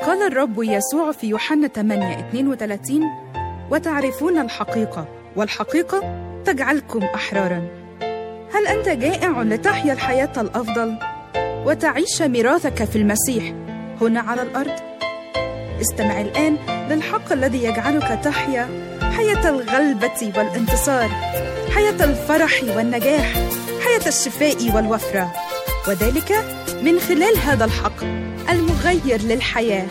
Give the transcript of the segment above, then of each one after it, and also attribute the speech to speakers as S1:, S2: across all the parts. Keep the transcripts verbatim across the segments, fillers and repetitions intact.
S1: قال الرب يسوع في يوحنا ثمانية اثنين وثلاثين: وتعرفون الحقيقة والحقيقة تجعلكم أحراراً. هل أنت جائع لتحيا الحياة الأفضل وتعيش ميراثك في المسيح هنا على الأرض؟ استمع الآن للحق الذي يجعلك تحيا حياة الغلبة والانتصار، حياة الفرح والنجاح، حياة الشفاء والوفرة، وذلك من خلال هذا الحق المغير للحياة.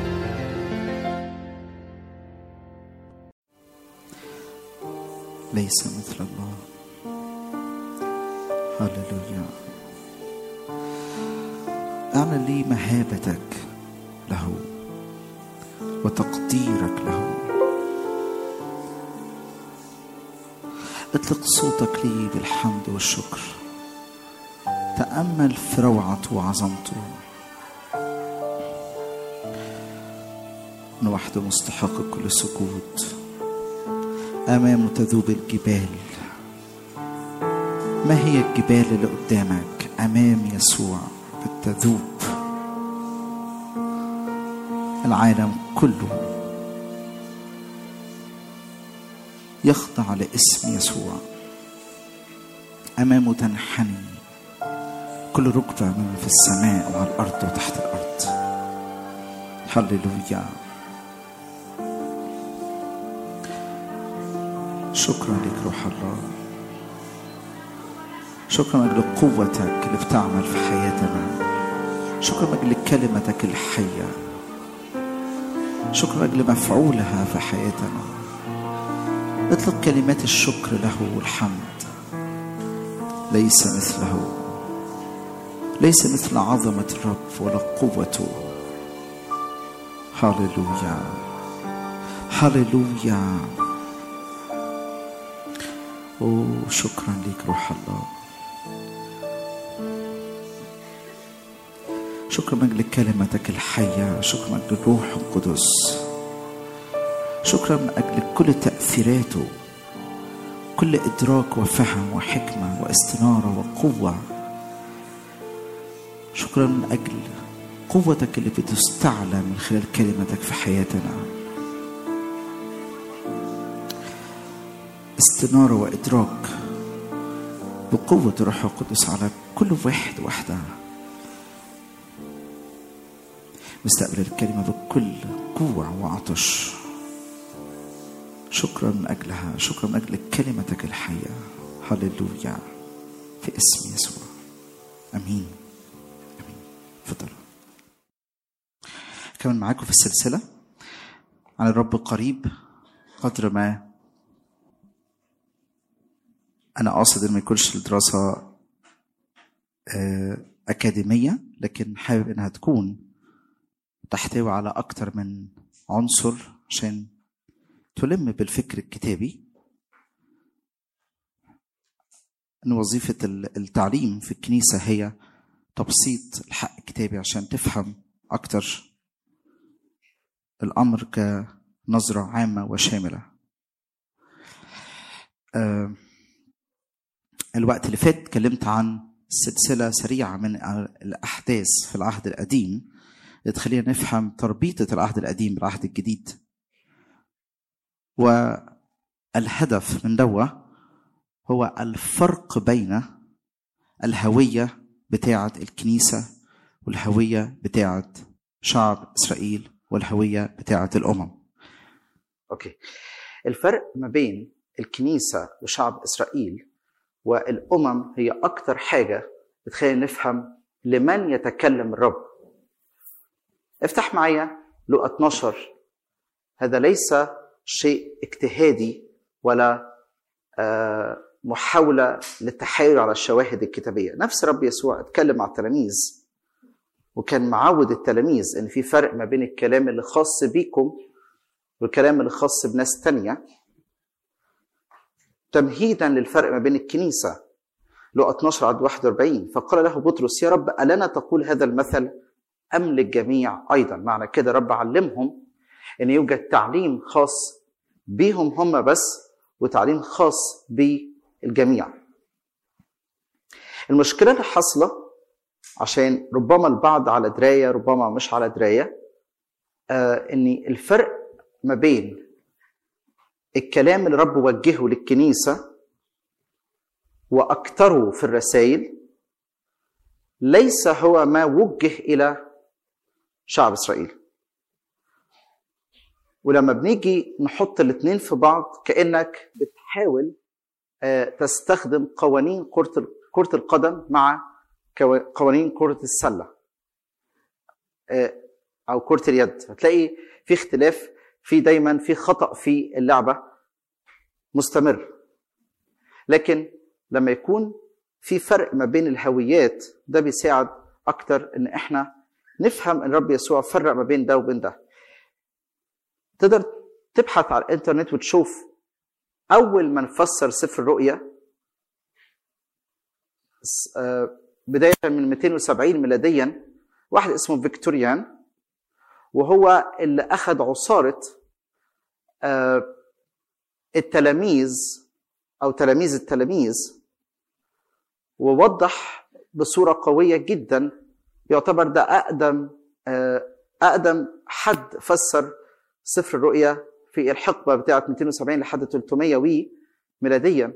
S2: ليس مثل الله. هللويا. اعلن لي مهابتك له وتقديرك له. اطلق صوتك لي بالحمد والشكر. تأمل في روعته وعظمته. إنه وحده مستحق كل سجود. أمامه تذوب الجبال. ما هي الجبال اللي قدامك؟ أمام يسوع بتذوب. العالم كله يخضع لاسم يسوع. أمامه تنحني كل ركبة من في السماء وعلى الأرض وتحت الأرض. هللويا. شكرا لك روح الله. شكرا لأجل قوتك اللي بتعمل في حياتنا. شكرا لأجل كلمتك الحية. شكرا لأجل مفعولها في حياتنا. اطلق كلمات الشكر له والحمد. ليس مثله. ليس مثل عظمة الرب ولا قوته. هاليلويا هاليلويا. أوه شكرا لك روح الله. شكرا من أجل كلمتك الحية. شكرا من أجل الروح القدس. شكرا من أجل كل تأثيراته، كل إدراك وفهم وحكمة واستنارة وقوة. شكرا من أجل قوتك اللي بتستعلى من خلال كلمتك في حياتنا. استنارة وإدراك بقوة الروح القدس على كل واحد واحدة. مستقبل الكلمة بكل جوع وعطش. شكرا من أجلها. شكرا من أجل كلمتك الحية. هللويا في اسم يسوع. أمين أمين. تفضلوا. كمان معاكم في السلسلة عن الرب قريب. قدر ما أنا قاصد إن ما يكونش الدراسة أكاديمية، لكن حابب إنها تكون تحتوي على أكتر من عنصر عشان تلم بالفكر الكتابي. إن وظيفة التعليم في الكنيسة هي تبسيط الحق الكتابي عشان تفهم أكتر الأمر كنظرة عامة وشاملة. أه الوقت اللي فات اتكلمت عن سلسلة سريعة من الأحداث في العهد القديم اللي تخلينا نفهم تربيطة العهد القديم بالعهد الجديد. والهدف من دوه هو الفرق بين الهوية بتاعة الكنيسة والهوية بتاعة شعب إسرائيل والهوية بتاعة الأمم. أوكي. الفرق ما بين الكنيسة وشعب إسرائيل والأمم هي أكتر حاجة بتخلينا نفهم لمن يتكلم الرب. افتح معايا لوقا اثناشر. هذا ليس شيء اجتهادي ولا محاولة للتحايل على الشواهد الكتابية. نفس رب يسوع اتكلم مع التلاميذ وكان معود التلاميذ ان في فرق ما بين الكلام اللي خاص بيكم والكلام اللي خاص بناس تانية، تمهيدا للفرق ما بين الكنيسة. لوقا اثناشر عدد واحد وأربعين. فقال له بطرس: يا رب ألنا تقول هذا المثل أم للجميع أيضا؟ معنى كده رب علمهم ان يوجد تعليم خاص بيهم هم بس وتعليم خاص بالجميع. المشكلة اللي حصلة عشان ربما البعض على دراية ربما مش على دراية، آه ان الفرق ما بين الكلام اللي رب وجهه للكنيسة وأكثره في الرسائل ليس هو ما وجه إلى شعب إسرائيل. ولما بنيجي نحط الاثنين في بعض كأنك بتحاول تستخدم قوانين كرة القدم مع قوانين كرة السلة أو كرة اليد. هتلاقي في اختلاف، في دايما في خطأ في اللعبة مستمر. لكن لما يكون في فرق ما بين الهويات ده بيساعد أكتر إن إحنا نفهم إن رب يسوع فرق ما بين ده وبين ده. تقدر تبحث على الإنترنت وتشوف أول ما نفسر سفر الرؤيا بداية من مئتين وسبعين ميلاديا واحد اسمه فيكتوريان، وهو اللي أخذ عصارة التلاميذ أو تلاميذ التلاميذ ووضح بصورة قوية جدا. يعتبر ده أقدم أقدم حد فسر سفر الرؤيا في الحقبة بتاعة مئتين وسبعين لحد ثلاثمائة وي ميلاديا،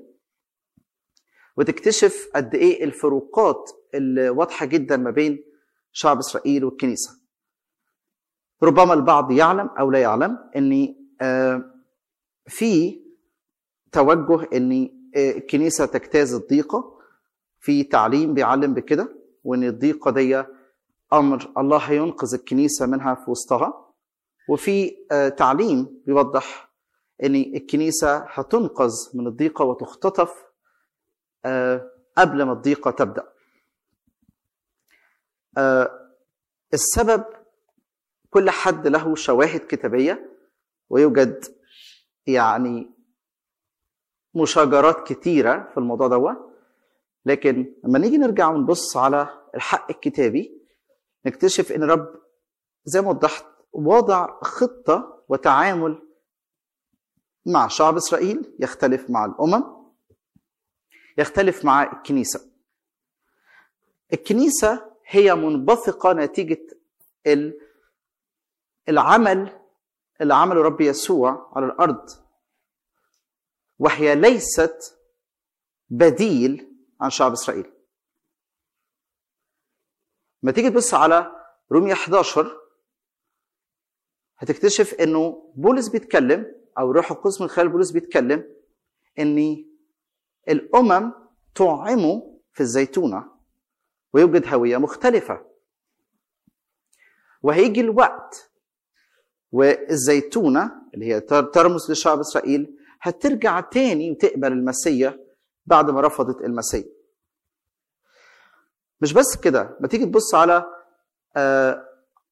S2: وتكتشف قد إيه الفروقات اللي واضحة جدا ما بين شعب إسرائيل والكنيسة. ربما البعض يعلم أو لا يعلم أن في توجه أن الكنيسة تجتاز الضيقة، في تعليم بيعلم بكده، وأن الضيقة دي أمر الله هينقذ الكنيسة منها في وسطها. وفي تعليم بيوضح أن الكنيسة هتنقذ من الضيقة وتختطف قبل ما الضيقة تبدأ. السبب كل حد له شواهد كتابية، ويوجد يعني مشاجرات كتيرة في الموضوع ده. لكن لما نيجي نرجع ونبص على الحق الكتابي نكتشف ان رب زي ما وضحت وضع خطة وتعامل مع شعب إسرائيل يختلف مع الأمم، يختلف مع الكنيسة. الكنيسة هي منبثقة نتيجة العمل اللي عمله رب يسوع على الأرض، وهي ليست بديل عن شعب إسرائيل. ما تيجي تبص على رومية إحدى عشر هتكتشف انه بولس بيتكلم او روح القدس من خلال بولس بيتكلم ان الامم طعموا في الزيتونه ويوجد هويه مختلفه، وهيجي الوقت والزيتونه اللي هي ترمز لشعب اسرائيل هترجع تاني وتقبل المسيح بعد ما رفضت المسيح. مش بس كده، ما تيجي تبص على آه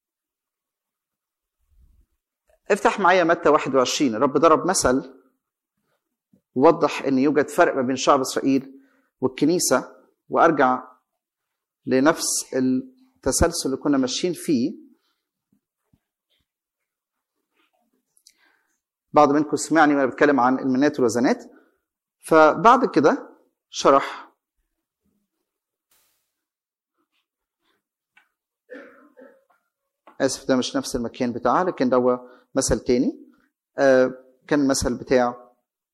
S2: افتح معايا متى واحد وعشرين. الرب ضرب مثل ووضح ان يوجد فرق ما بين شعب اسرائيل والكنيسه، وارجع لنفس التسلسل اللي كنا ماشيين فيه. بعض منكم سمعني وانا بتكلم عن المنات والوزنات، فبعد كده شرح اسف ده مش نفس المكان بتاعها، لكن ده هو مثل تاني. آه كان المثل بتاع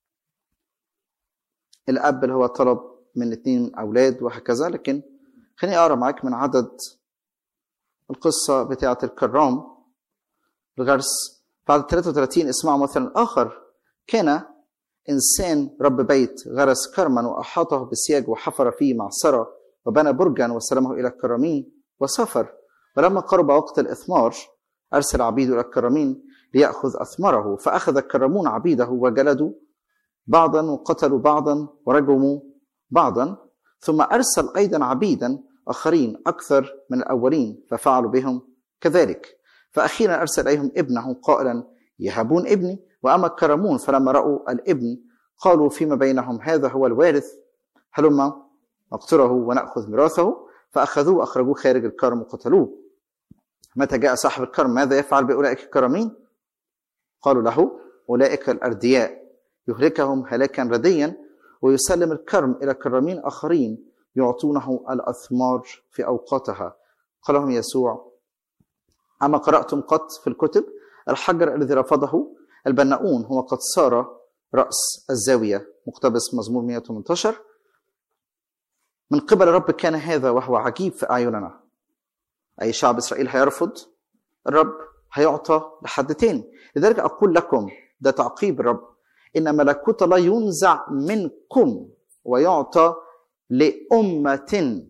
S2: الاب اللي هو طلب من اثنين اولاد وهكذا. لكن خليني اقرا معاك من عدد القصه بتاعه الكرام الغرس بعد ثلاثة وثلاثين. اسمعوا مثلا اخر: كان انسان رب بيت غرس كرما واحاطه بسياج وحفر فيه معصره وبنى برجا وسلمه الى الكرامين وسافر، ولما قرب وقت الاثمار ارسل عبيده الى الكرامين ليأخذ أثمره، فأخذ الكرامون عبيده وجلدوا بعضا وقتلوا بعضا ورجموا بعضا، ثم أرسل أيضا عبيدا آخرين أكثر من الأولين ففعلوا بهم كذلك. فأخيرا أرسل إليهم ابنه قائلا: يهبون ابني. وأما الكرامون فلما رأوا الابن قالوا فيما بينهم: هذا هو الوارث، هلما نقتله ونأخذ ميراثه. فأخذوه وأخرجوه خارج الكرم وقتلوه. متى جاء صاحب الكرم ماذا يفعل بأولئك الكرامين؟ قالوا له: أولئك الأردياء يهلكهم هلاكا رديا ويسلم الكرم إلى كرامين آخرين يعطونه الأثمار في أوقاتها. قال لهم يسوع: أما قرأتم قط في الكتب الحجر الذي رفضه البناؤون هو قد صار رأس الزاوية، مقتبس مزمور مئة وثمانية عشر. من قبل الرب كان هذا وهو عجيب في أعيننا. أي شعب إسرائيل هيرفض، الرب هيعطى لحد تاني. لذلك أقول لكم، ده تعقيب الرب، إن ملكوت الله ينزع منكم ويعطى لأمة.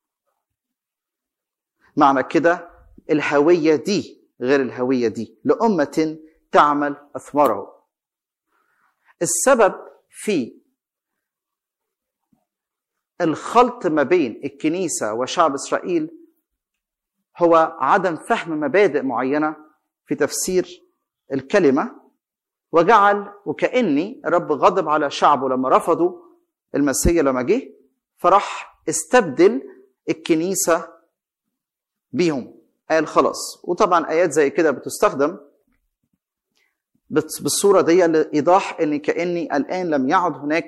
S2: معنى كده الهوية دي غير الهوية دي، لأمة تعمل أثماره. السبب في الخلط ما بين الكنيسة وشعب إسرائيل هو عدم فهم مبادئ معينة في تفسير الكلمة، وجعل وكأني الرب غضب على شعبه لما رفضوا المسيح لما جه، فراح استبدل الكنيسة بيهم. قال خلاص. وطبعا آيات زي كده بتستخدم بالصورة دي لإيضاح أن كأني الآن لم يعد هناك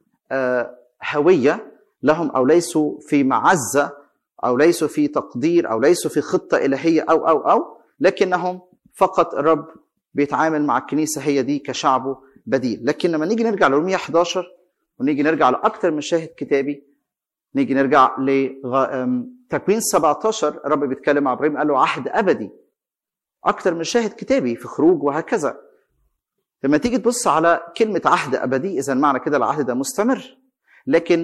S2: هوية لهم، أو ليسوا في معزة، أو ليسوا في تقدير، أو ليسوا في خطة إلهية، أو أو أو لكنهم فقط الرب بيتعامل مع الكنيسة هي دي كشعبه بديل. لكن لما نيجي نرجع لرومية إحدى عشر ونيجي نرجع لأكثر من شاهد كتابي، نيجي نرجع لتكوين سبعة عشر، الرب بيتكلم مع إبراهيم قال له عهد أبدي. أكثر من شاهد كتابي في خروج وهكذا. لما تيجي تبص على كلمة عهد أبدي، إذا معنى كده العهد ده مستمر، لكن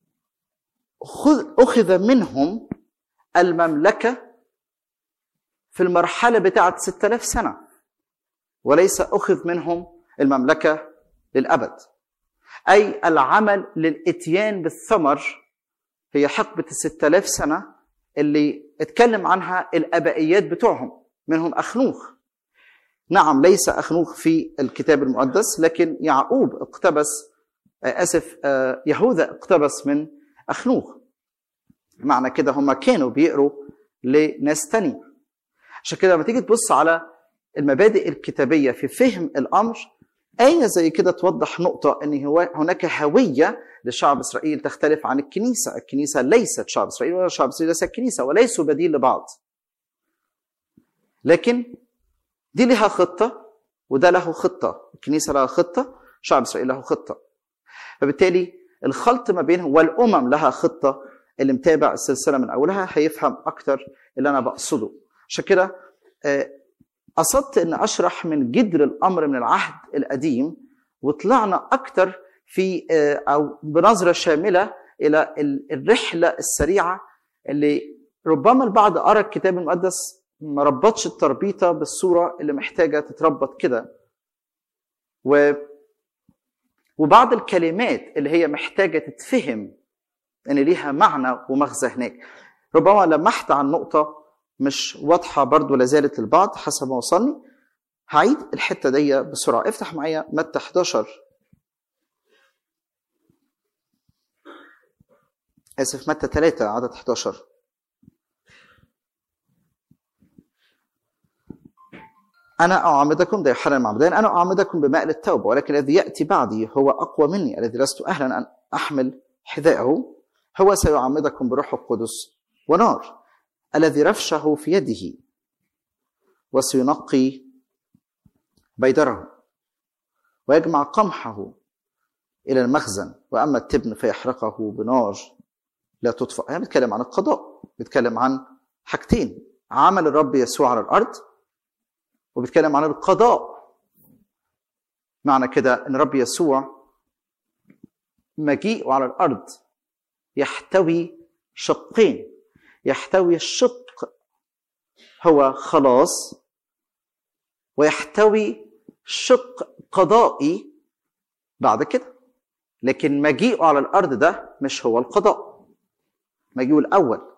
S2: أخذ منهم المملكة في المرحلة بتاعت ستة آلاف سنة، وليس أخذ منهم المملكة للأبد. أي العمل للإتيان بالثمر هي حقبة الستة آلاف سنة اللي اتكلم عنها الأبائيات بتوعهم، منهم أخنوخ. نعم ليس أخنوخ في الكتاب المقدس، لكن يعقوب اقتبس أسف يهوذا اقتبس من أخنوخ. معنى كده هم كانوا بيقروا لناس تانية. عشان كده لما تيجي تبص على المبادئ الكتابية في فهم الأمر، آية زي كده توضح نقطة أن هو هناك هوية لشعب إسرائيل تختلف عن الكنيسة. الكنيسة ليست شعب إسرائيل، ولا شعب إسرائيل ليس الكنيسة، وليسوا بديل لبعض. لكن دي لها خطة وده له خطة. الكنيسة لها خطة، شعب إسرائيل له خطة. فبالتالي الخلط ما بينهم، والأمم لها خطة. اللي متابع السلسلة من أولها هيفهم أكتر اللي أنا بقصده. عشان كده قصدت أن أشرح من جذر الأمر من العهد القديم، وطلعنا أكتر في أو بنظرة شاملة إلى الرحلة السريعة اللي ربما البعض قرأ الكتاب المقدس ما ربطش التربيطة بالصورة اللي محتاجة تتربط كده، و وبعض الكلمات اللي هي محتاجة تتفهم ان ليها معنى ومغزى هناك. ربما لمحت عن نقطة مش واضحة برضو لازالت البعض حسب ما وصلني. هعيد الحتة دي بسرعة. افتح معايا متى إحدى عشر، اسف متى ثلاثة عدد إحدى عشر. أنا أعمدكم، ده يوحنا المعمدان، أنا أعمدكم بماء للتوبة، ولكن الذي يأتي بعدي هو أقوى مني، الذي لست أهلا أن أحمل حذاءه، هو سيعمدكم بروح القدس ونار، الذي رفشه في يده، وسينقي بيدره ويجمع قمحه إلى المخزن، وأما التبن فيحرقه بنار لا تطفأ. يعني بيتكلم عن القضاء، بيتكلم عن حاجتين: عمل الرب يسوع على الأرض، وبيتكلم عن القضاء. معنى كده ان رب يسوع مجيئه على الارض يحتوي شقين. يحتوي الشق هو خلاص، ويحتوي شق قضائي بعد كده. لكن مجيئه على الارض ده مش هو القضاء، مجيئه الاول.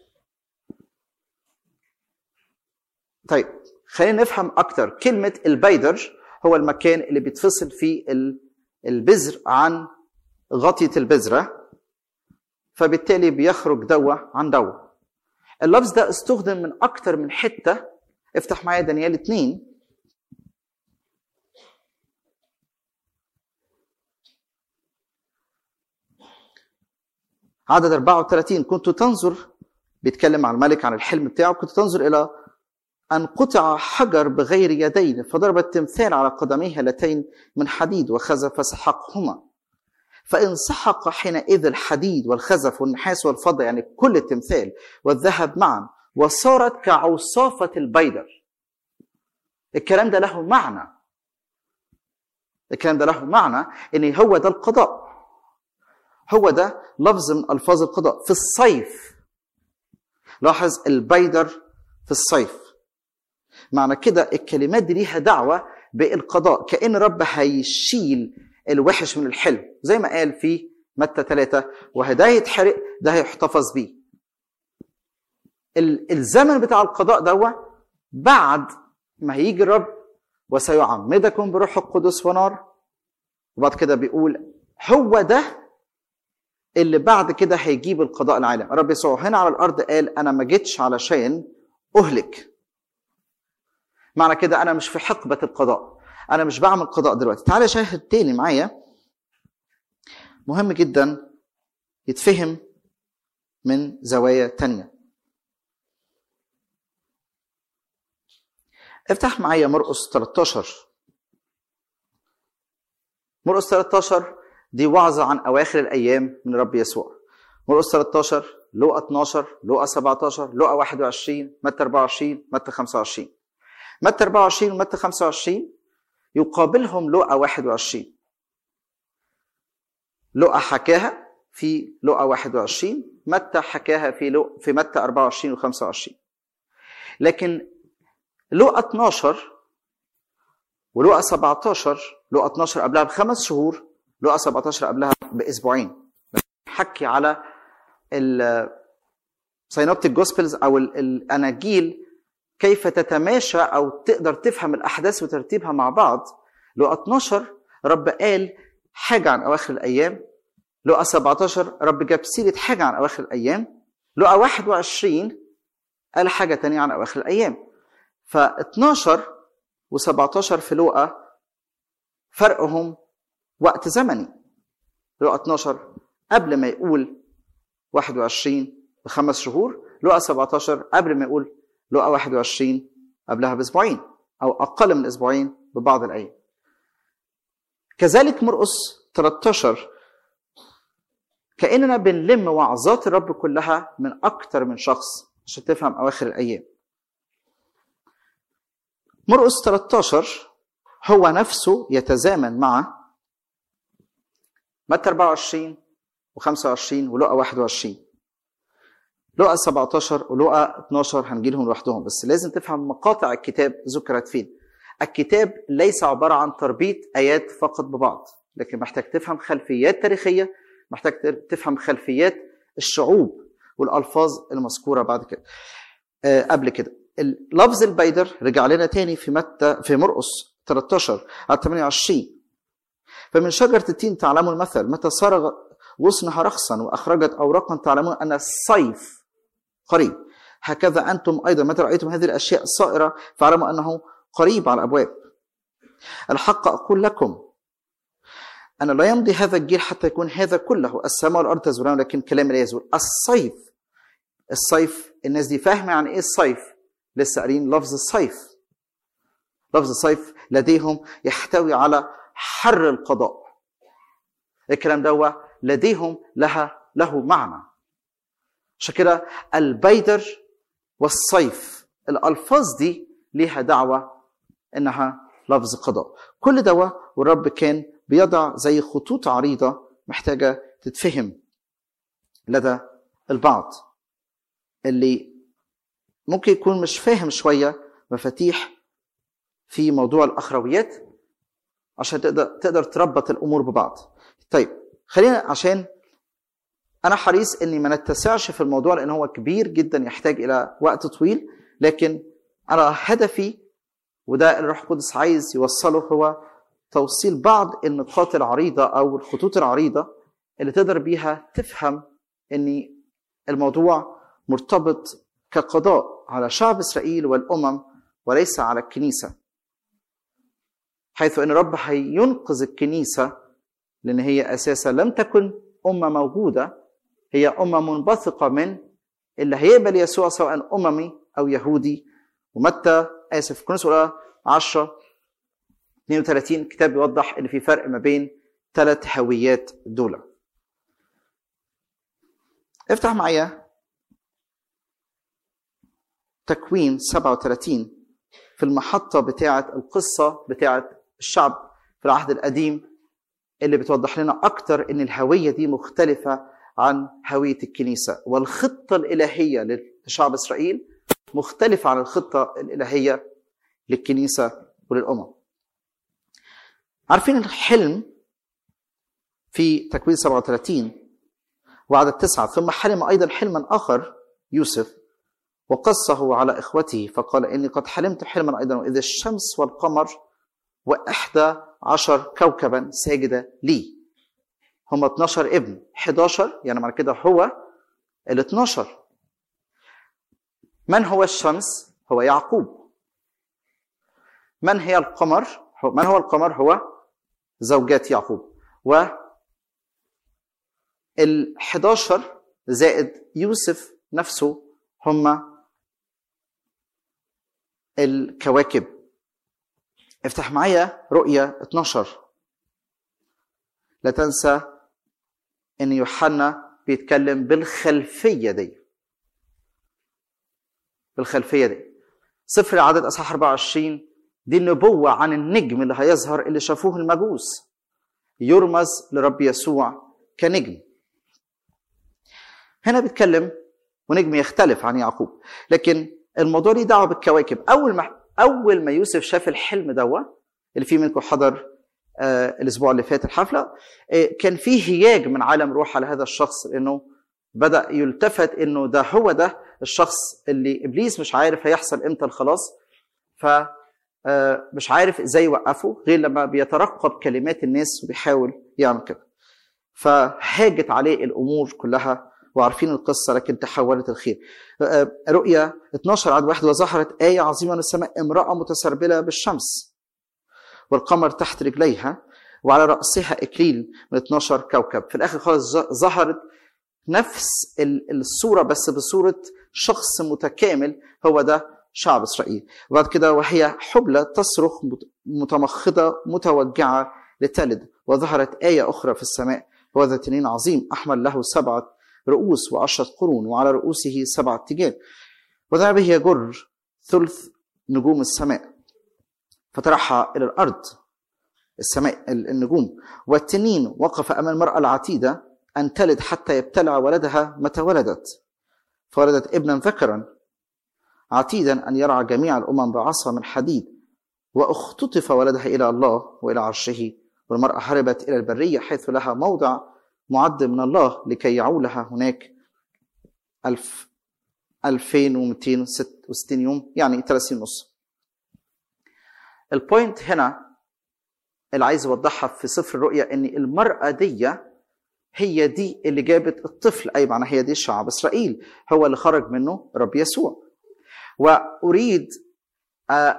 S2: طيب خلينا نفهم أكتر. كلمة البيدر هو المكان اللي بيتفصل فيه البذر عن غطية البذرة، فبالتالي بيخرج دواء عن دواء. اللفظ ده استخدم من أكتر من حتة. افتح معايا دانيال اثنين، عدد أربعة وثلاثين. كنت تنظر، بيتكلم عن الملك عن الحلم بتاعه، كنت تنظر إلى أن قطع حجر بغير يدين، فضرب التمثال على قدميه اللتين من حديد وخزف فسحقهما. فإن سحق حينئذ الحديد والخزف والنحاس والفضة، يعني كل التمثال والذهب معا، وصارت كعصافة البيدر. الكلام ده له معنى، الكلام ده له معنى إن هو ده القضاء، هو ده لفظ من ألفاظ القضاء في الصيف. لاحظ البيدر في الصيف، معنى كده الكلمات دي ليها دعوة بالقضاء، كأن رب هيشيل الوحش من الحلو، زي ما قال في متى ثلاثة، وده يتحرق ده هيحتفظ بيه. الزمن بتاع القضاء ده بعد ما هيجي الرب وسيعمدكم بروح القدس ونار، وبعد كده بيقول هو ده اللي بعد كده هيجيب القضاء العالم. الرب يسوع هنا على الأرض قال أنا ما جيتش علشان أهلك، معنى كده أنا مش في حقبة القضاء، أنا مش بعمل قضاء دلوقتي. تعالى شاهد تاني معايا مهم جدا يتفهم من زوايا تانية. افتح معايا مرقس ثلاثة عشر. مرقس ثلاثة عشر دي وعظة عن أواخر الأيام من رب يسوع. مرقس ثلاثة عشر، لوقا اثنا عشر، لوقا سبعة عشر، لوقا واحد وعشرين، متى أربعة وعشرين، متى خمسة وعشرين. متى أربعة وعشرين ومتى خمسة وعشرين يقابلهم لوقا واحد وعشرين. لوقا حكاها في لوقا واحد وعشرين، متى حكاها في لو في متى أربعة وعشرين وخمسة وعشرين. لكن لوقا اثنا عشر ولوقا سبعة عشر، لوقا اثنا عشر قبلها بخمس شهور، لوقا سبعة عشر قبلها باسبوعين، حكي على السينوبتيك جوسبلز او الاناجيل كيف تتماشى او تقدر تفهم الاحداث وترتيبها مع بعض. لوقا اثنا عشر رب قال حاجه عن اواخر الايام، لوقا سبعة عشر رب جاب سيره حاجه عن اواخر الايام، لوقا واحد وعشرين قال حاجه ثانيه عن اواخر الايام. ف اثنا عشر وسبعة عشر في لوقا فرقهم وقت زمني. لوقا اثنا عشر قبل ما يقول واحد وعشرين بخمس شهور، لوقا سبعة عشر قبل ما يقول لوقا واحد وعشرين قبلها باسبوعين او اقل من اسبوعين ببعض الايام. كذلك مرقس ثلاثة عشر كأننا بنلم وعظات الرب كلها من اكتر من شخص عشان تفهم اواخر الايام. مرقس ثلاثة عشر هو نفسه يتزامن مع متى أربعة وعشرين وخمسة وعشرين ولوقا واحد وعشرين. لوقا سبعة عشر ولوقا اثنا عشر هنجيلهم لوحدهم، بس لازم تفهم مقاطع الكتاب ذكرت فين. الكتاب ليس عبارة عن تربيط آيات فقط ببعض، لكن محتاج تفهم خلفيات تاريخية، محتاج تفهم خلفيات الشعوب والألفاظ المذكورة بعد كده أه قبل كده. لفظ البيدر رجع لنا تاني في متى في مرقس ثلاثة عشر على ثمانية وعشرين. فمن شجرة التين تعلمون المثل، متى صار غصنها رخصا وأخرجت أوراقا تعلمون أن الصيف قريب. هكذا أنتم أيضا متى رأيتم هذه الأشياء صائرة فاعلموا أنه قريب على الأبواب. الحق أقول لكم أن لا يمضي هذا الجيل حتى يكون هذا كله، السماء والأرض تزولان لكن كلام لا يزول. الصيف، الصيف الناس دي فاهمة يعني إيه الصيف؟ لسه قارين لفظ الصيف. لفظ الصيف لديهم يحتوي على حر القضاء. الكلام ده لديهم لها له معنى. عشان كده البيدر والصيف الألفاظ دي ليها دعوة إنها لفظ قضاء. كل ده والرب كان بيضع زي خطوط عريضة محتاجة تتفهم لدى البعض اللي ممكن يكون مش فاهم شوية مفاتيح في موضوع الأخرويات عشان تقدر تقدر تربط الأمور ببعض. طيب خلينا، عشان أنا حريص إني ما نتسعش في الموضوع لأن هو كبير جدا يحتاج إلى وقت طويل، لكن أنا هدفي وده الروح القدس عايز يوصله هو توصيل بعض النقاط العريضة أو الخطوط العريضة اللي تقدر بيها تفهم إن الموضوع مرتبط كقضاء على شعب إسرائيل والأمم وليس على الكنيسة، حيث أن رب هينقذ الكنيسة لأن هي أساسا لم تكن أمة موجودة، هي أمة منبثقة من اللي هيقبل يسوع سواء أممي أو يهودي، ومتى اسف كورنثوس الاولى عشرة اثنين وثلاثين كتاب بيوضح ان في فرق ما بين ثلاث هويات دول. افتح معايا تكوين سبعة وثلاثين في المحطة بتاعة القصة بتاعة الشعب في العهد القديم اللي بتوضح لنا أكتر إن الهوية دي مختلفة عن هوية الكنيسة، والخطة الإلهية لشعب إسرائيل مختلفة عن الخطة الإلهية للكنيسة وللأمم. عارفين الحلم في تكوين سبعة وثلاثين وعدد تسعة، ثم حلم أيضا حلما آخر يوسف وقصه على إخوته فقال إني قد حلمت حلما أيضا وإذا الشمس والقمر وإحدى عشر كوكبا ساجدة لي. هم اثناشر ابن، احد عشر يعني معنى كده هو ال اثناشر. من هو الشمس؟ هو يعقوب. من هي القمر؟ من هو القمر؟ هو زوجات يعقوب. و ال احد عشر زائد يوسف نفسه هم الكواكب. افتح معايا رؤية اثناشر. لا تنسى ان يوحنا بيتكلم بالخلفية دي بالخلفية دي سفر العدد اصحاح أربعة وعشرين دي النبوة عن النجم اللي هيظهر اللي شافوه المجوس، يرمز لرب يسوع كنجم. هنا بيتكلم ونجم يختلف عن يعقوب، لكن الموضوع ليه دعوه بالكواكب. اول ما اول ما يوسف شاف الحلم دوا اللي فيه منكم حضر آه الاسبوع اللي فات الحفله، آه كان فيه هياج من عالم روح على هذا الشخص، لانه بدا يلتفت انه ده هو ده الشخص اللي ابليس مش عارف هيحصل امتى الخلاص، ف آه مش عارف ازاي يوقفه غير لما بيترقب كلمات الناس وبيحاول يعمل كده. فهاجت عليه الامور كلها وعارفين القصة، لكن تحولت الخير. رؤيا اثناشر عدد واحد وظهرت آية عظيمة من السماء، امرأة متسربلة بالشمس والقمر تحت رجليها وعلى رأسها إكليل من اثناشر كوكب. في الآخر خالص ظهرت نفس الصورة بس بصورة شخص متكامل، هو ده شعب إسرائيل. وبعد كده وهي حبلى تصرخ متمخضة متوجعة لتلد، وظهرت آية أخرى في السماء، هو ذا تنين عظيم أحمل له سبعة رؤوس وعشرة قرون وعلى رؤوسه سبعة تيجان وذهب به يجر ثلث نجوم السماء فترحى إلى الأرض السماء النجوم. والتنين وقف أمام المرأة العتيدة أن تلد حتى يبتلع ولدها متى ولدت، فولدت ابنا ذكرا عتيدا أن يرعى جميع الأمم بعصا من حديد، واختطف ولدها إلى الله وإلى عرشه. والمرأة هربت إلى البرية حيث لها موضع معد من الله لكي يعولها هناك ألف ألفين ومئتين وستة وستين يوم، يعني ثلاثين ونص. البوينت هنا اللي عايز اوضحها في سفر الرؤيا ان المرأة دي هي دي اللي جابت الطفل، اي معنى هي دي شعب اسرائيل، هو اللي خرج منه رب يسوع. واريد آه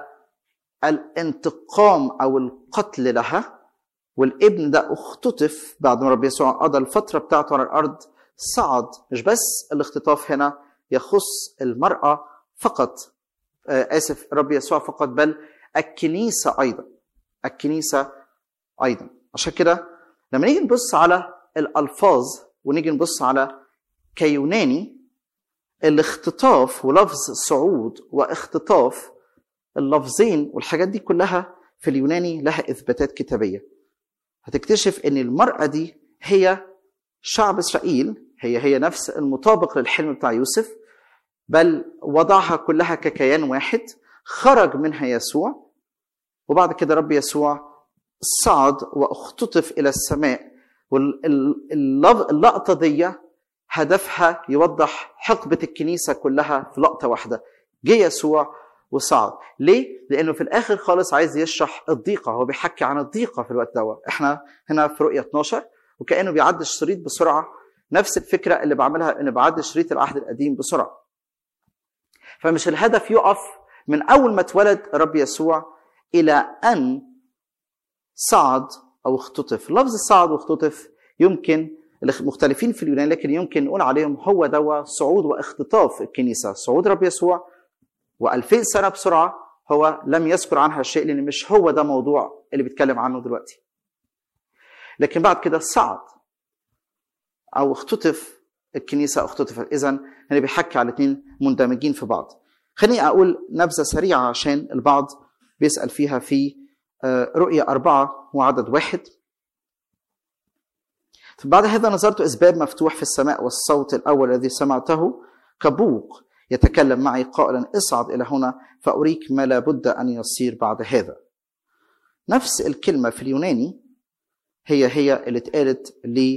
S2: الانتقام او القتل لها، والابن ده اختطف بعد ما رب يسوع قضى الفترة بتاعته على الارض صعد. مش بس الاختطاف هنا يخص المرأة فقط، آه اسف رب يسوع فقط، بل الكنيسة ايضا الكنيسة ايضا. عشان كده لما نيجي نبص على الالفاظ ونيجي نبص على كيوناني، الاختطاف ولفظ صعود واختطاف، اللفظين والحاجات دي كلها في اليوناني لها اثباتات كتابيه. هتكتشف ان المراه دي هي شعب اسرائيل، هي هي نفس المطابق للحلم بتاع يوسف، بل وضعها كلها ككيان واحد خرج منها يسوع. وبعد كده رب يسوع صعد واختطف الى السماء. واللقطه دي هدفها يوضح حقبه الكنيسه كلها في لقطه واحده. جه يسوع وصعد. ليه؟ لانه في الاخر خالص عايز يشرح الضيقه، هو بيحكي عن الضيقه في الوقت ده. احنا هنا في رؤيا اثناشر وكانه بيعدي الشريط بسرعه، نفس الفكره اللي بعملها انه بعدي شريط العهد القديم بسرعه. فمش الهدف يقف من اول ما اتولد رب يسوع الى ان صعد او اختطف. لفظ صعد واختطف يمكن المختلفين في اليونان، لكن يمكن نقول عليهم هو دوا صعود واختطاف الكنيسه. صعود رب يسوع وألفين سنة بسرعة هو لم يذكر عنها شيء، لأن مش هو ده موضوع اللي بيتكلم عنه دلوقتي. لكن بعد كده صعد أو اختطف الكنيسة، اختطفت. إذن هنا بيحكي على الاثنين مندمجين في بعض. خليني أقول نبذة سريعة عشان البعض بيسأل فيها في رؤية أربعة وعدد واحد. بعد هذا نظرت إذ باب مفتوح في السماء، والصوت الأول الذي سمعته كبوق يتكلم معي قائلا اصعد إلى هنا فأريك ما لا بد أن يصير بعد هذا. نفس الكلمة في اليوناني هي هي اللي اتقالت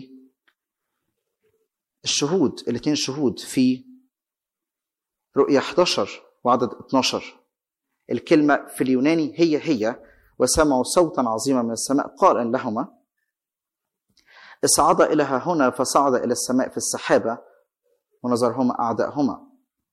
S2: للشهود، الاثنين شهود في رؤية إحدى عشر وعدد اثناشر. الكلمة في اليوناني هي هي وسمعوا صوتا عظيما من السماء قائلا لهما اصعد إلى هنا، فصعد إلى السماء في السحابة ونظرهما أعداءهما.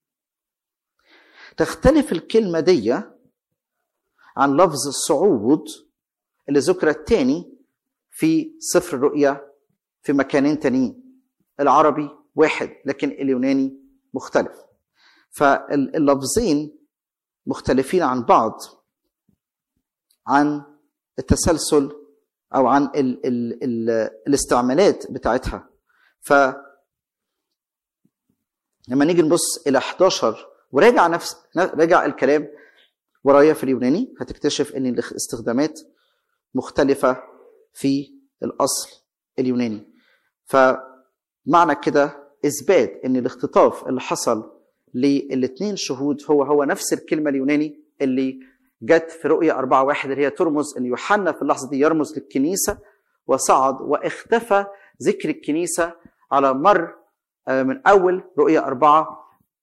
S2: تختلف الكلمة دي عن لفظ الصعود اللي ذكر الثاني في سفر الرؤيا في مكانين تانيين. العربي واحد لكن اليوناني مختلف، فاللفظين مختلفين عن بعض عن التسلسل أو عن ال ال ال الاستعمالات بتاعتها. فلما نيجي نبص إلى إحدى عشر وراجع نفس راجع الكلام ورايا في اليوناني، هتكتشف ان الاستخدامات مختلفة في الأصل اليوناني. فمعنى كده إثبات ان الاختطاف اللي حصل للاثنين شهود هو هو نفس الكلمة اليوناني اللي جت في رؤية أربعة واحد، اللي هي ترمز ان يوحنا في اللحظة دي يرمز للكنيسة، وصعد واختفى ذكر الكنيسة على مر من أول رؤية أربعة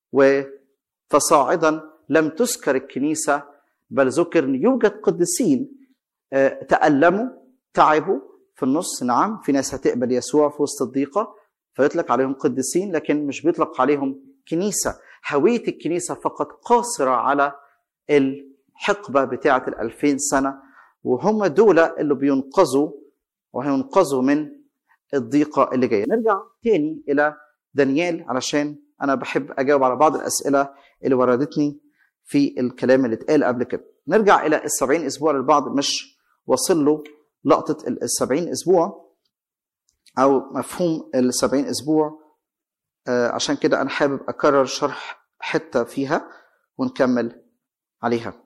S2: فصاعدا لم تذكر الكنيسة، بل ذكر ان يوجد قديسين تألموا تعبوا في النص. نعم، في ناس هتقبل يسوع في وسط الضيقة فيطلق عليهم قديسين، لكن مش بيطلق عليهم كنيسة. هوية الكنيسة فقط قاصرة على الحقبة بتاعة الألفين سنة، وهم دول اللي بينقذوا وهينقذوا من الضيقة اللي جاية. نرجع تاني إلى دانيال علشان أنا بحب أجاوب على بعض الأسئلة اللي وردتني في الكلام اللي اتقال قبل كده. نرجع إلى السبعين أسبوع، للبعض مش واصل له لقطة السبعين أسبوع أو مفهوم السبعين أسبوع، آه عشان كده أنا حابب أكرر شرح حتة فيها ونكمل عليها.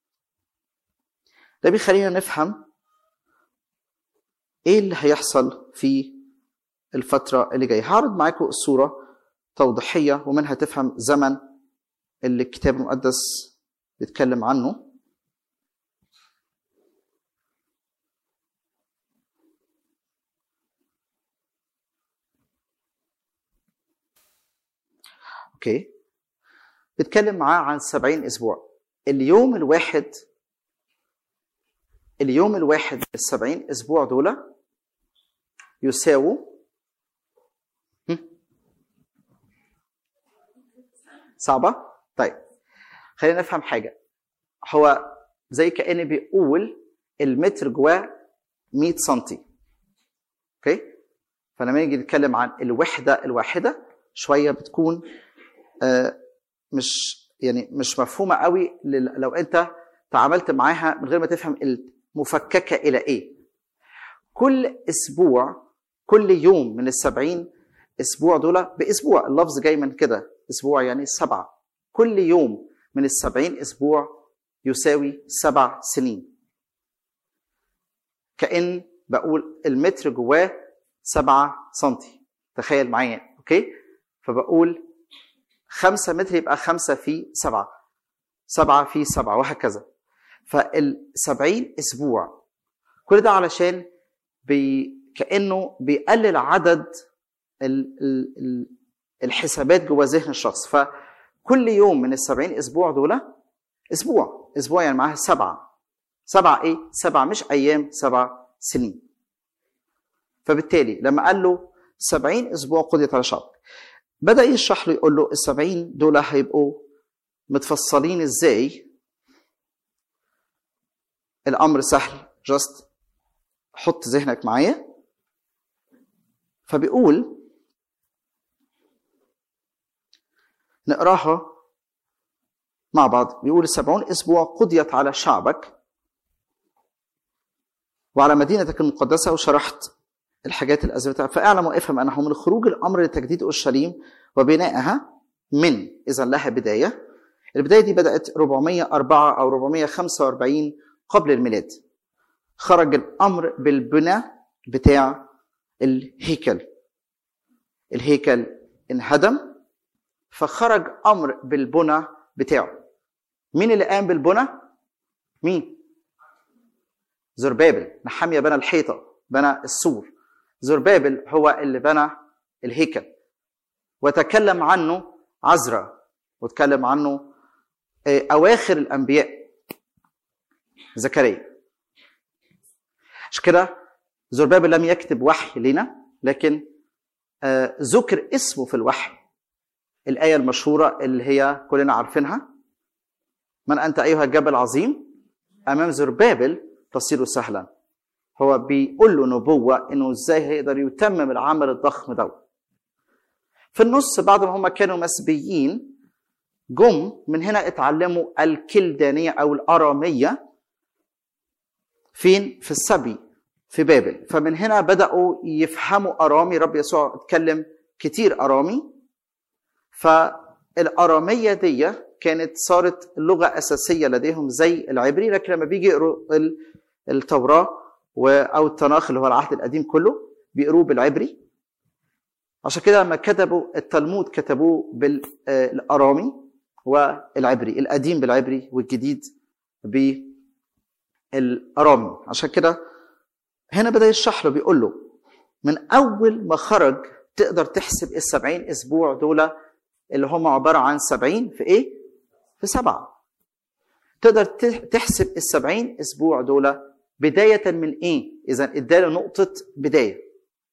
S2: ده بيخلينا نفهم إيه اللي هيحصل في الفترة اللي جاية. هعرض معاكم الصورة توضيحية ومنها تفهم زمن اللي الكتاب المقدس بيتكلم عنه. اوكي، بيتكلم معاه عن سبعين اسبوع. اليوم الواحد اليوم الواحد السبعين اسبوع دول يساووا صعبة؟ طيب خلينا نفهم حاجة. هو زي كأن بيقول المتر جواه مئة سنتي. اوكي، فلما نيجي نتكلم عن الوحدة الواحدة شوية بتكون آه مش يعني مش مفهومة قوي لو انت تعاملت معاها من غير ما تفهم المفككة الى ايه. كل اسبوع، كل يوم من السبعين اسبوع دول باسبوع، اللفظ جاي من كده، اسبوع يعني سبعة. كل يوم من السبعين اسبوع يساوي سبع سنين. كأن بقول المتر جواه سبعة سنتي، تخيل معايا. اوكي، فبقول خمسة متر يبقى خمسة في سبعة، سبعة في سبعة، وهكذا. فالسبعين اسبوع كل ده علشان بي كأنه بيقلل عدد ال ال الحسابات جوه ذهن الشخص. فكل يوم من السبعين اسبوع دول اسبوع، اسبوع يعني معاها سبعة. سبعة ايه؟ سبعة مش ايام، سبع سنين. فبالتالي لما قال له سبعين اسبوع قضيت على شعب، بدأ يشرح له يقول له السبعين دول هيبقوا متفصلين ازاي. الامر سهل، جاست حط ذهنك معايا. فبيقول نقراها مع بعض. بيقول السبعون اسبوع قضيت على شعبك وعلى مدينتك المقدسه، وشرحت الحاجات الازمه. فاعلم وافهم انه من خروج الامر لتجديد اورشليم وبنائها من اذا لها بدايه. البدايه دي بدات أربعمائة وأربعة او أربعمائة وخمسة وأربعين قبل الميلاد. خرج الامر بالبناء بتاع الهيكل. الهيكل انهدم فخرج امر بالبنى بتاعه. مين اللي قام بالبنى؟ مين؟ زربابل. نحمية بنى الحيطه، بنى السور. زربابل هو اللي بنى الهيكل، وتكلم عنه عزرا، وتكلم عنه اواخر الانبياء زكريا. عشان كده زربابل لم يكتب وحي لنا، لكن ذكر اسمه في الوحي. الآية المشهورة اللي هي كلنا عارفينها: من أنت أيها الجبل العظيم أمام زربابل تصير سهلا. هو بيقول له نبوة إنه إزاي هيقدر يتمم العمل الضخم ده. في النص بعد ما هم كانوا مسبيين، جم من هنا اتعلموا الكلدانية أو الأرامية. فين؟ في السبي في بابل. فمن هنا بدأوا يفهموا أرامي. رب يسوع اتكلم كتير أرامي، فالأرامية دي كانت صارت لغة أساسية لديهم زي العبري. لكن لما بيجي يقروا التوراة أو التناخ اللي هو العهد القديم كله بيقروه بالعبري. عشان كده لما كتبوا التلمود كتبوه بالأرامي والعبري، القديم بالعبري والجديد بالأرامي. عشان كده هنا بدأ يشرح له، بيقول له من أول ما خرج تقدر تحسب السبعين أسبوع دول اللي هم عبارة عن سبعين في إيه؟ في سبعة. تقدر تحسب السبعين أسبوع دول بداية من إيه؟ إذا إداله نقطة بداية.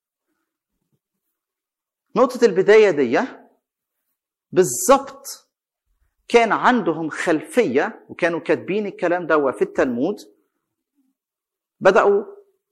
S2: نقطة البداية دي بالضبط كان عندهم خلفية، وكانوا كاتبين الكلام ده في التلمود. بدأوا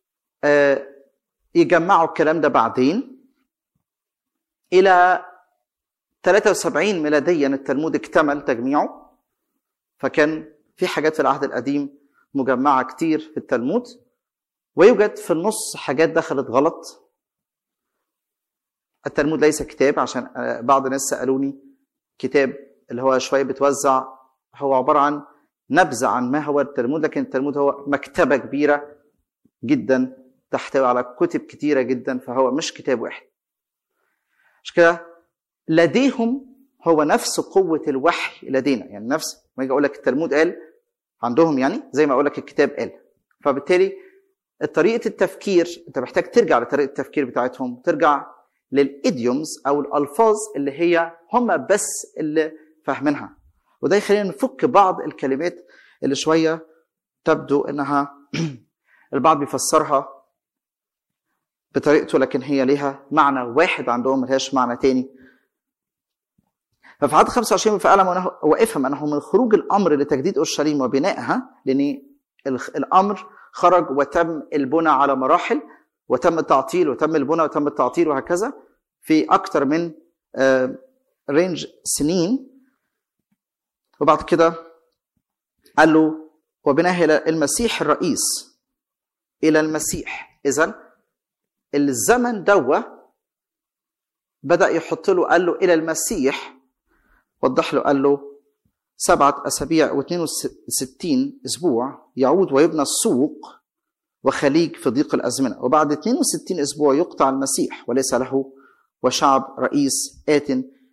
S2: يجمعوا الكلام ده بعدين إلى ثلاثة وسبعين ميلاديا التلمود اكتمل تجميعه. فكان في حاجات في العهد القديم مجمعة كتير في التلمود، ويوجد في النص حاجات دخلت غلط. التلمود ليس كتاب، عشان بعض الناس سألوني كتاب اللي هو شوية بتوزع، هو عبارة عن نبذة عن ما هو التلمود. لكن التلمود هو مكتبة كبيرة جدا تحتوي على كتب كتيرة جدا، فهو مش كتاب واحد. مش كده لديهم هو نفس قوة الوحي لدينا، يعني نفس ما يجي أقول لك التلمود قال عندهم، يعني زي ما أقول لك الكتاب قال. فبالتالي طريقة التفكير أنت محتاج ترجع لطريقة التفكير بتاعتهم، ترجع للإيديومز أو الألفاظ اللي هي هم بس اللي فاهمينها. وده يخلينا نفك بعض الكلمات اللي شوية تبدو أنها البعض بيفسرها بطريقته، لكن هي لها معنى واحد عندهم، ملهاش معنى تاني. ففي عدد خمسة وعشرين فأعلم وافهم أنه من خروج الأمر لتجديد أورشليم وبنائها، لأن الأمر خرج وتم البناء على مراحل، وتم التعطيل وتم البناء وتم التعطيل وهكذا في أكثر من رينج سنين. وبعد كده قال له وبناه إلى المسيح الرئيس، إلى المسيح. إذن الزمن دوا بدأ يحط له، قال له إلى المسيح، وضح له قال له سبعة أسابيع واثنين وستين أسبوع يعود ويبنى السوق وخليج في ضيق الأزمنة، وبعد اثنين وستين أسبوع يقطع المسيح وليس له وشعب رئيس آت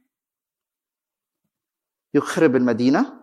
S2: يخرب المدينة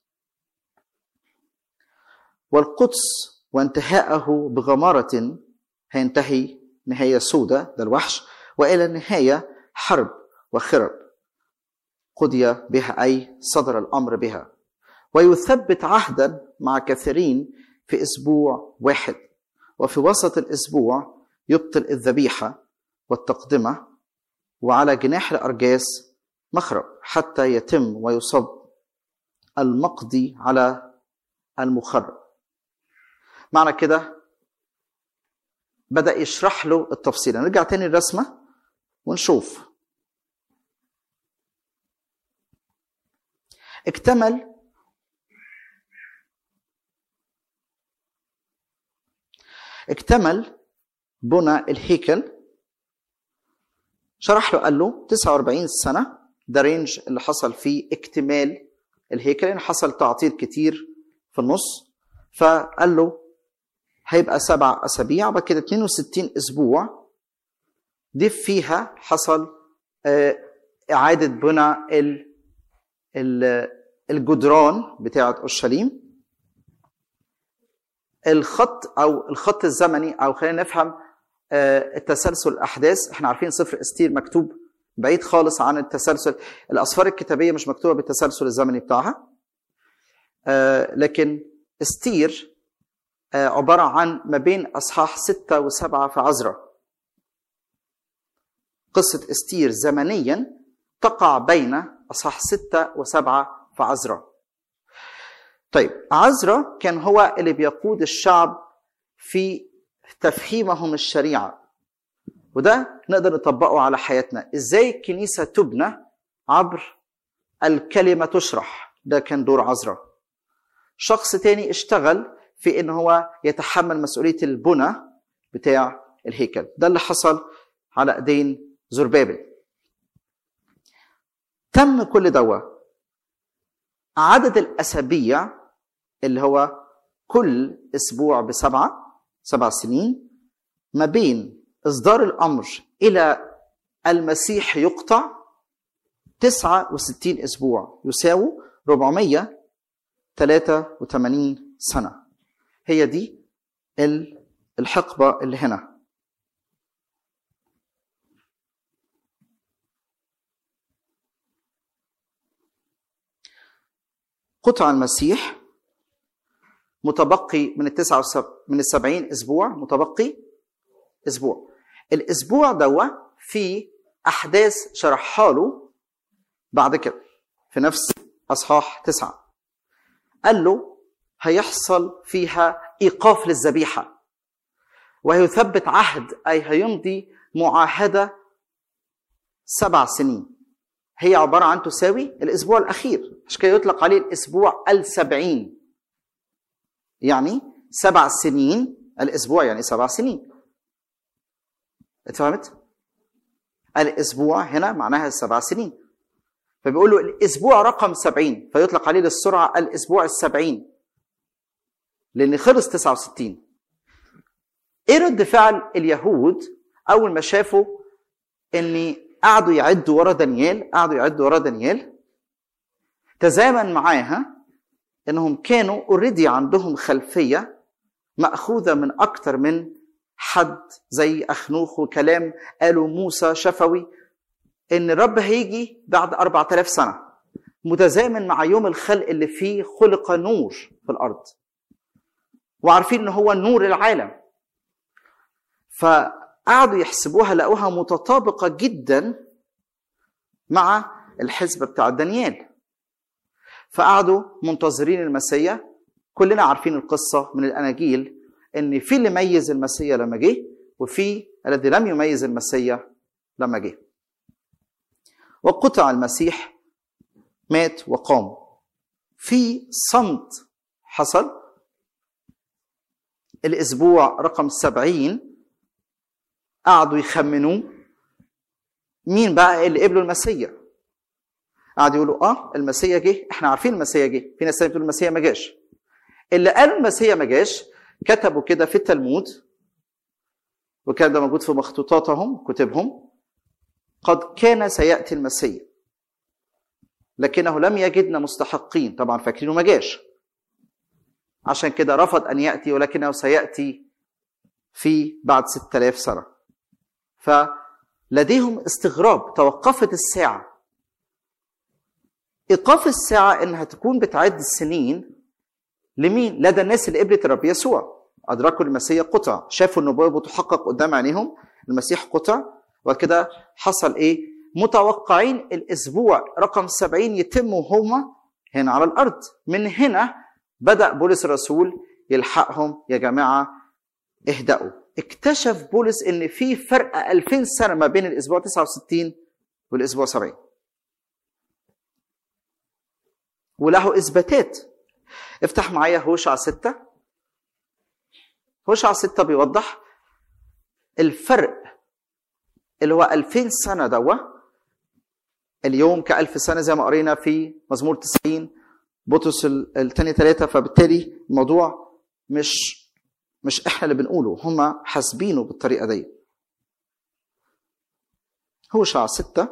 S2: والقدس، وانتهاءه بغمارة هينتهي نهاية سودة، ده الوحش، وإلى النهاية حرب وخرب قضي بها، أي صدر الأمر بها. ويثبت عهدا مع كثيرين في أسبوع واحد، وفي وسط الأسبوع يبطل الذبيحة والتقدمة، وعلى جناح الأرجاس مخرب حتى يتم ويصب المقضي على المخرب. معنى كده بدأ يشرح له التفصيل. نرجع تاني الرسمة ونشوف. اكتمل اكتمل بنى الهيكل شرح له قال له تسعة وأربعين سنة ده رينج اللي حصل فيه اكتمال الهيكل، يعني حصل تعطيل كتير في النص. فقال له هيبقى سبع أسابيع وبعد كده اثنين وستين أسبوع دي فيها حصل إعادة بناء الجدران بتاعة أورشليم. الخط أو الخط الزمني أو خلينا نفهم التسلسل الأحداث. احنا عارفين سفر استير مكتوب بعيد خالص عن التسلسل، الأسفار الكتابية مش مكتوبة بالتسلسل الزمني بتاعها، لكن استير عبارة عن ما بين أصحاح ستة وسبعة في عزرا. قصة استير زمنيا تقع بين أصحاح ستة وسبعة في عزرا. طيب عزرا كان هو اللي بيقود الشعب في تفهيمهم الشريعة، وده نقدر نطبقه على حياتنا. ازاي الكنيسة تبنى؟ عبر الكلمة تشرح، ده كان دور عزرا. شخص تاني اشتغل في ان هو يتحمل مسؤولية البنى بتاع الهيكل، ده اللي حصل على ايدين زربابل. تم كل دوا. عدد الاسابيع اللي هو كل اسبوع بسبعة سبع سنين ما بين اصدار الامر الى المسيح يقطع تسعة وستين اسبوع يساوي أربعمائة وثلاثة وثمانين سنة. هي دي الحقبة اللي هنا. قطع المسيح متبقي من التسعة من السبعين اسبوع، متبقي اسبوع. الاسبوع دوا في احداث شرحها له بعد كده في نفس اصحاح تسعة. قال له هيحصل فيها ايقاف للذبيحه وهيثبت عهد، اي هيمضي معاهده سبع سنين هي عباره عن تساوي الاسبوع الاخير، عشان كده يطلق عليه الاسبوع السبعين. يعني سبع سنين الاسبوع يعني سبع سنين. اتفهمت؟ الاسبوع هنا معناها السبع سنين، فبيقول له الاسبوع رقم سبعين فيطلق عليه للسرعه الاسبوع السبعين لان خلص تسعة وستين. ايه رد فعل اليهود اول ما شافوا ان قعدوا يعدوا ورا دانيال قعدوا يعدوا ورا دانيال تزامن معاها انهم كانوا اوريدي عندهم خلفيه ماخوذه من اكتر من حد زي اخنوخ، وكلام قالوا موسى شفوي ان الرب هيجي بعد أربعة آلاف سنه، متزامن مع يوم الخلق اللي فيه خلق نور في الارض، وعارفين ان هو نور العالم. فقعدوا يحسبوها لقوها متطابقه جدا مع الحسبه بتاع دانيال، فقعدوا منتظرين المسيح. كلنا عارفين القصه من الاناجيل ان في اللي ميز المسيح لما جه وفي الذي لم يميز المسيح لما جه. وقطع المسيح مات وقام. في صمت حصل. الاسبوع رقم سبعين قعدوا يخمنوا مين بقى اللي قبلوا المسيح. قعدوا يقولوا اه المسيح جه، احنا عارفين المسيح جه. في ناس بتقول المسيح ما جاش. اللي قالوا المسيح ما جاش كتبوا كده في التلمود، وكان ده موجود في مخطوطاتهم كتبهم: قد كان سيأتي المسيح لكنه لم يجدنا مستحقين. طبعا فاكرينه ما جاش، عشان كده رفض أن يأتي، ولكنه سيأتي في بعد ستة آلاف سنة. فلديهم استغراب. توقفت الساعة. إيقاف الساعة إنها تكون بتعد السنين لمين؟ لدى الناس اللي قبلت الرب يسوع. أدركوا المسيح قطع، شافوا النبوة بتحقق قدام عينيهم، المسيح قطع. وكده حصل إيه؟ متوقعين الأسبوع رقم سبعين يتم وهم هنا على الأرض. من هنا بدأ بولس الرسول يلحقهم: يا جماعة اهدأوا. اكتشف بولس إن في فرق ألفين سنة ما بين الأسبوع تسعة وستين والأسبوع سبعين، وله إثباتات. افتح معايا هوشع ستة. هوشع ستة بيوضح الفرق اللي هو ألفين سنة دوا، اليوم كألف سنة زي ما قرينا في مزمور تسعين، بطرس الثانية ثلاثة. فبالتالي الموضوع مش مش احنا اللي بنقوله، هم حاسبينه بالطريقة دي. هوشع ستة،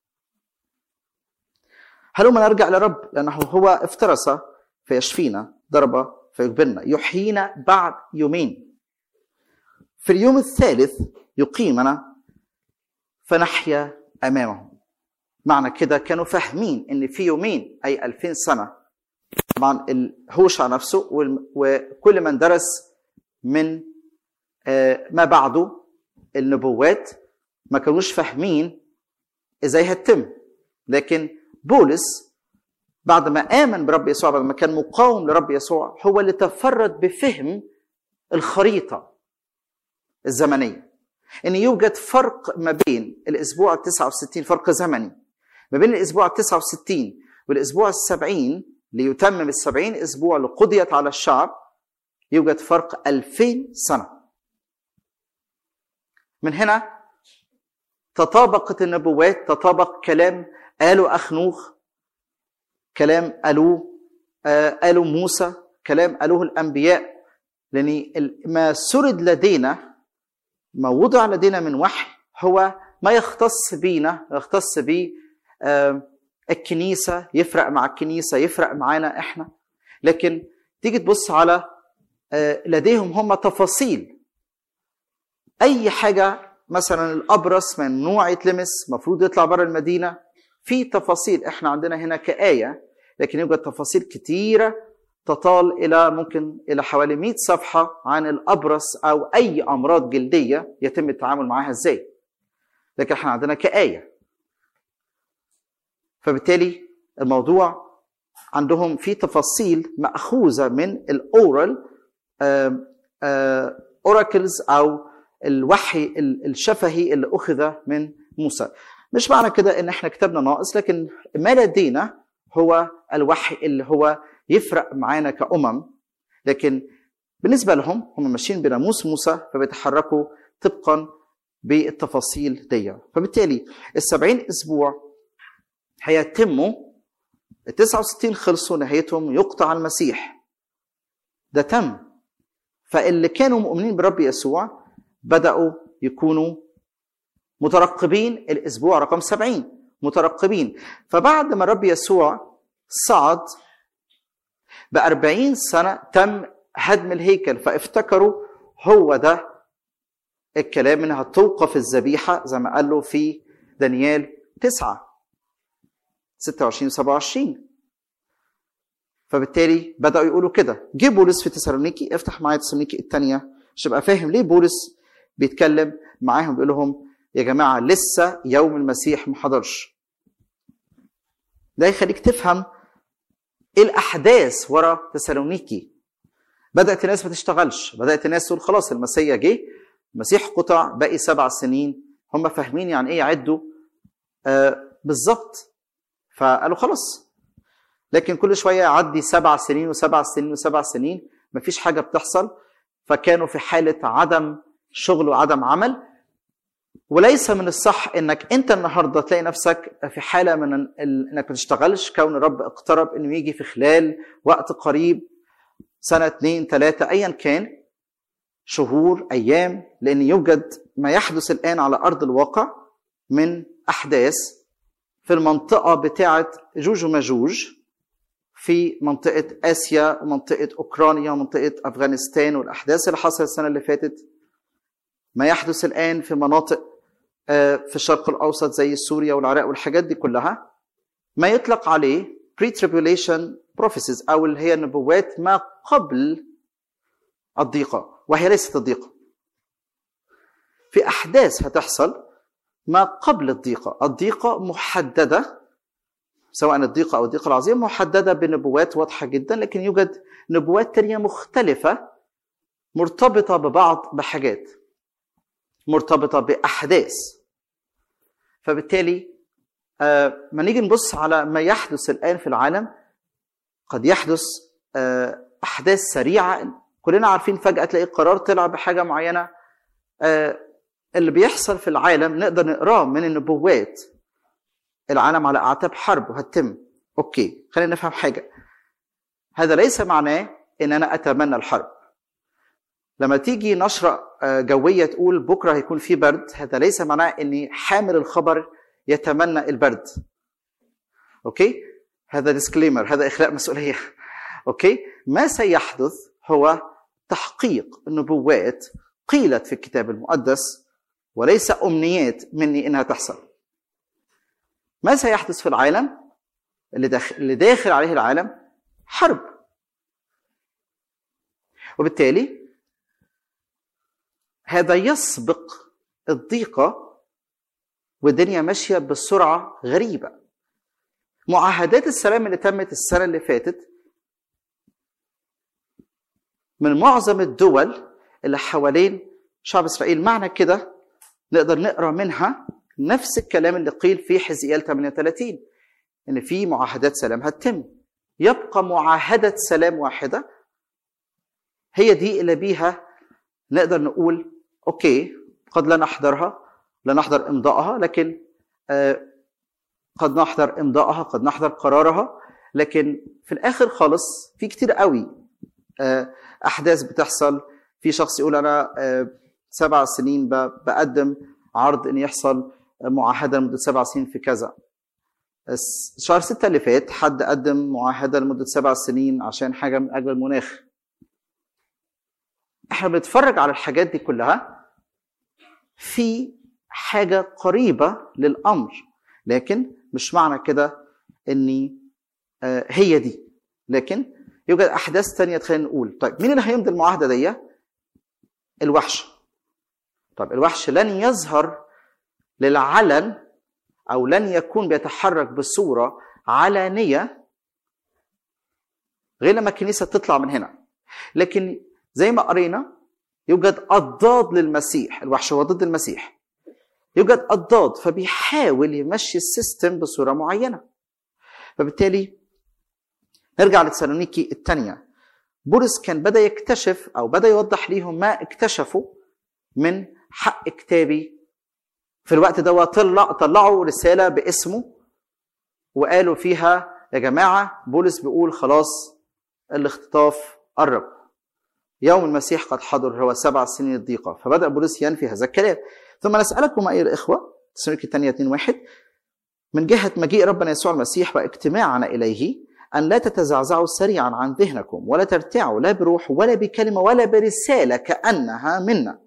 S2: هلما نرجع لرب لأنه هو افترس فيشفينا، ضرب فيقبلنا، يحيينا بعد يومين، في اليوم الثالث يقيمنا فنحيا أمامه. معنى كده كانوا فاهمين ان في يومين اي ألفين سنة. طبعا هوشع نفسه وكل من درس من ما بعده النبوات ما كانوش فاهمين ازاي هتتم. لكن بولس بعد ما آمن برب يسوع، بعد ما كان مقاوم لرب يسوع، هو اللي تفرد بفهم الخريطة الزمنية، ان يوجد فرق ما بين الاسبوع التسعة وستين، فرق زمني ما بين الاسبوع التسعة وستين والاسبوع السبعين ليتمم السبعين اسبوع اللي قضيت على الشعب، يوجد فرق ألفين سنة. من هنا تطابقت النبوات، تطابق كلام قالوا أخنوخ، كلام قالوه آه قالوا موسى، كلام قالوه الأنبياء، لأن ما سرد لدينا، ما وضع لدينا من وحي هو ما يختص بينا، يختص بي آه الكنيسة، يفرق مع الكنيسة، يفرق معانا إحنا. لكن تيجي تبص على آه لديهم هم تفاصيل. أي حاجة مثلا الأبرص ممنوع يتلمس، مفروض يطلع بره المدينة، في تفاصيل. إحنا عندنا هنا كآية، لكن يوجد تفاصيل كتيرة تطال إلى ممكن إلى حوالي مئة صفحة عن الأبرص أو أي أمراض جلدية يتم التعامل معها إزاي. لكن إحنا عندنا كآية. فبالتالي الموضوع عندهم في تفاصيل مأخوذة من الأورال أوراكلز أو الوحي الشفهي اللي أخذ من موسى. مش معنى كده إن إحنا كتابنا ناقص، لكن ما لدينا هو الوحي اللي هو يفرق معانا كأمم. لكن بالنسبة لهم هم ماشيين بناموس موسى، فبيتحركوا طبقا بالتفاصيل دي. فبالتالي السبعين أسبوع هيتموا، التسعة وستين خلصوا، نهايتهم يقطع المسيح، ده تم. فاللي كانوا مؤمنين برب يسوع بدأوا يكونوا مترقبين الأسبوع رقم سبعين، مترقبين. فبعد ما رب يسوع صعد بأربعين سنة تم هدم الهيكل، فافتكروا هو ده الكلام انها توقف الذبيحة زي ما قال له في دانيال تسعة ستة وعشرين وسبعة وعشرين. فبالتالي بدأوا يقولوا كده. جه بولس في تسالونيكي، افتح معايا تسالونيكي الثانية عشان ابقى فاهم ليه بولس بيتكلم معاهم بيقول لهم يا جماعة لسه يوم المسيح ما حضرش. ده يخليك تفهم ايه الأحداث ورا تسالونيكي. بدأت الناس ما تشتغلش، بدأت الناس تقول خلاص المسيح جه، المسيح قطع، باقي سبع سنين. هم فاهمين يعني ايه يعدوا آه بالظبط، فقالوا خلاص. لكن كل شوية يعدي سبع سنين وسبع سنين وسبع سنين مفيش حاجة بتحصل. فكانوا في حالة عدم شغل وعدم عمل. وليس من الصح انك انت النهاردة تلاقي نفسك في حالة من انك ما تشتغلش، كون الرب اقترب انه يجي في خلال وقت قريب، سنة اتنين تلاتة ايا كان، شهور ايام. لان يوجد ما يحدث الان على ارض الواقع من احداث في المنطقة بتاعة جوج وماجوج، في منطقة آسيا ومنطقة أوكرانيا ومنطقة أفغانستان، والأحداث اللي حصلت السنة اللي فاتت، ما يحدث الآن في مناطق في الشرق الأوسط زي سوريا والعراق والحاجات دي كلها، ما يطلق عليه pre-tribulation prophecies أو اللي هي نبوات ما قبل الضيقة، وهي ليست الضيقة. في أحداث هتحصل ما قبل الضيقة. الضيقة محددة، سواء الضيقة أو الضيقة العظيمة، محددة بنبوات واضحة جدا. لكن يوجد نبوات تانية مختلفة مرتبطة ببعض بحاجات، مرتبطة بأحداث. فبالتالي آه ما نيجي نبص على ما يحدث الآن في العالم، قد يحدث آه أحداث سريعة كلنا عارفين فجأة تلاقي قرار طلع بحاجة معينة. آه اللي بيحصل في العالم نقدر نقراه من النبوات. العالم على أعتاب حرب وهتتم. أوكي، خلينا نفهم حاجة. هذا ليس معناه إن أنا أتمنى الحرب. لما تيجي نشرة جوية تقول بكرة هيكون في برد، هذا ليس معناه إن حامل الخبر يتمنى البرد. أوكي؟ هذا ديسكليمر، هذا إخلاء مسؤولية. أوكي؟ ما سيحدث هو تحقيق النبوات قيلت في الكتاب المقدس، وليس أمنيات مني إنها تحصل. ما سيحدث في العالم اللي داخل, اللي داخل عليه العالم حرب، وبالتالي هذا يسبق الضيقة، والدنيا ماشية بسرعة غريبة. معاهدات السلام اللي تمت السنة اللي فاتت من معظم الدول اللي حوالين شعب إسرائيل، معنى كده نقدر نقرأ منها نفس الكلام اللي قيل في حزقيال ثمانية وثلاثين، إن في معاهدات سلام هتتم. يبقى معاهدة سلام واحدة هي دي اللي بيها نقدر نقول أوكي، قد لا نحضرها، لا نحضر إمضائها، لكن آه قد نحضر إمضائها، قد نحضر قرارها. لكن في الآخر خالص في كتير قوي آه أحداث بتحصل. في شخص يقول أنا آه سبع سنين بقدم عرض إن يحصل معاهدة لمدة سبع سنين في كذا. شهر ستة اللي فات حد قدم معاهدة لمدة سبع سنين عشان حاجة من أجل المناخ. احنا بنتفرج على الحاجات دي كلها في حاجة قريبة للأمر، لكن مش معنى كده اني آه هي دي. لكن يوجد أحداث تانية تخلينا نقول طيب مين اللي هيمضي المعاهدة دي؟ الوحش. طيب الوحش لن يظهر للعلن أو لن يكون بيتحرك بصورة علانية غير لما الكنيسة تطلع من هنا. لكن زي ما قرينا يوجد أضداد للمسيح. الوحش هو ضد المسيح. يوجد أضداد، فبيحاول يمشي السيستم بصورة معينة. فبالتالي نرجع لتسالونيكي الثانية. بولس كان بدأ يكتشف أو بدأ يوضح ليهم ما اكتشفوا من حق كتابي في الوقت ده. طلع طلعوا رسالة باسمه وقالوا فيها يا جماعة بولس بيقول خلاص الاختطاف قرب، يوم المسيح قد حضر، هو سبع سنين الضيقة. فبدأ بولس ينفي هذا الكلام. ثم نسألكم أيها الإخوة، تسالونيكي الثانية اثنين واحد، من جهة مجيء ربنا يسوع المسيح واجتماعنا إليه، أن لا تتزعزعوا سريعا عن ذهنكم ولا ترتعوا لا بروح ولا بكلمة ولا برسالة كأنها منا.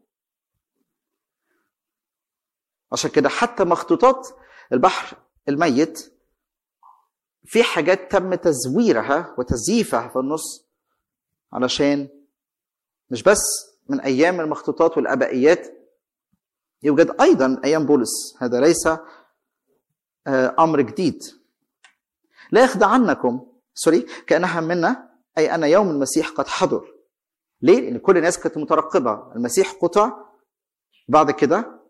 S2: عشان كده حتى مخطوطات البحر الميت في حاجات تم تزويرها وتزييفها في النص، علشان مش بس من أيام المخطوطات والأبائيات، يوجد أيضا أيام بولس. هذا ليس أمر جديد. لا يخدعنكم سوري كأنها منا، أي أن يوم المسيح قد حضر. ليه؟ لأن كل الناس كانت مترقبة. المسيح قطع، بعد كده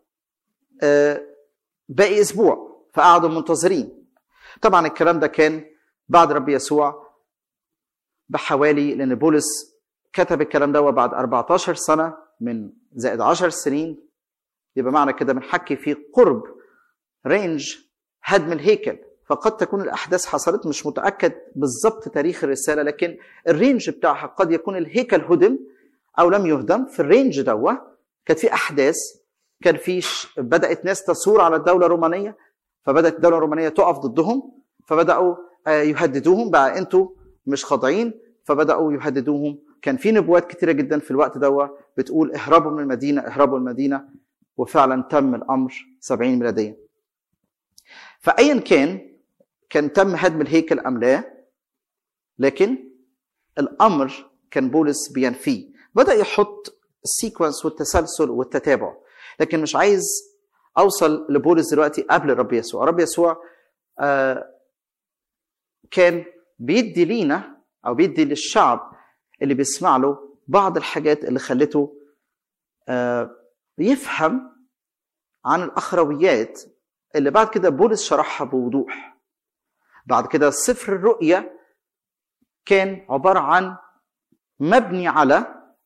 S2: باقي أسبوع فقعدوا منتظرين. طبعا الكلام ده كان بعد رب يسوع بحوالي، لأن بولس كتب الكلام ده بعد أربعة عشر سنة من زائد عشر سنين، يبقى معنى كده بنحكي في قرب رينج هدم الهيكل. فقد تكون الأحداث حصلت، مش متأكد بالضبط تاريخ الرسالة، لكن الرينج بتاعها قد يكون الهيكل هدم أو لم يهدم. في الرينج دوه كانت في أحداث، كان في بدأت ناس تصور على الدولة الرومانية، فبدأت الدولة الرومانية تقف ضدهم، فبدأوا يهددوهم بقى أنتوا مش خاضعين، فبدأوا يهددوهم. كان في نبوات كتيرة جدا في الوقت دوه بتقول اهربوا من المدينة اهربوا المدينة، وفعلا تم الأمر سبعين ميلاديا. فأيا كان كان تم هدم الهيكل أم لا، لكن الأمر كان بولس بينفيه. بدأ يحط السيكونس والتسلسل والتتابع. لكن مش عايز أوصل لبولس دلوقتي قبل الرب يسوع. الرب يسوع آه كان بيدي لينا أو بيدي للشعب اللي بيسمع له بعض الحاجات اللي خلته آه يفهم عن الأخرويات اللي بعد كده بولس شرحها بوضوح. بعد كده سفر الرؤيا كان عبارة عن مبني على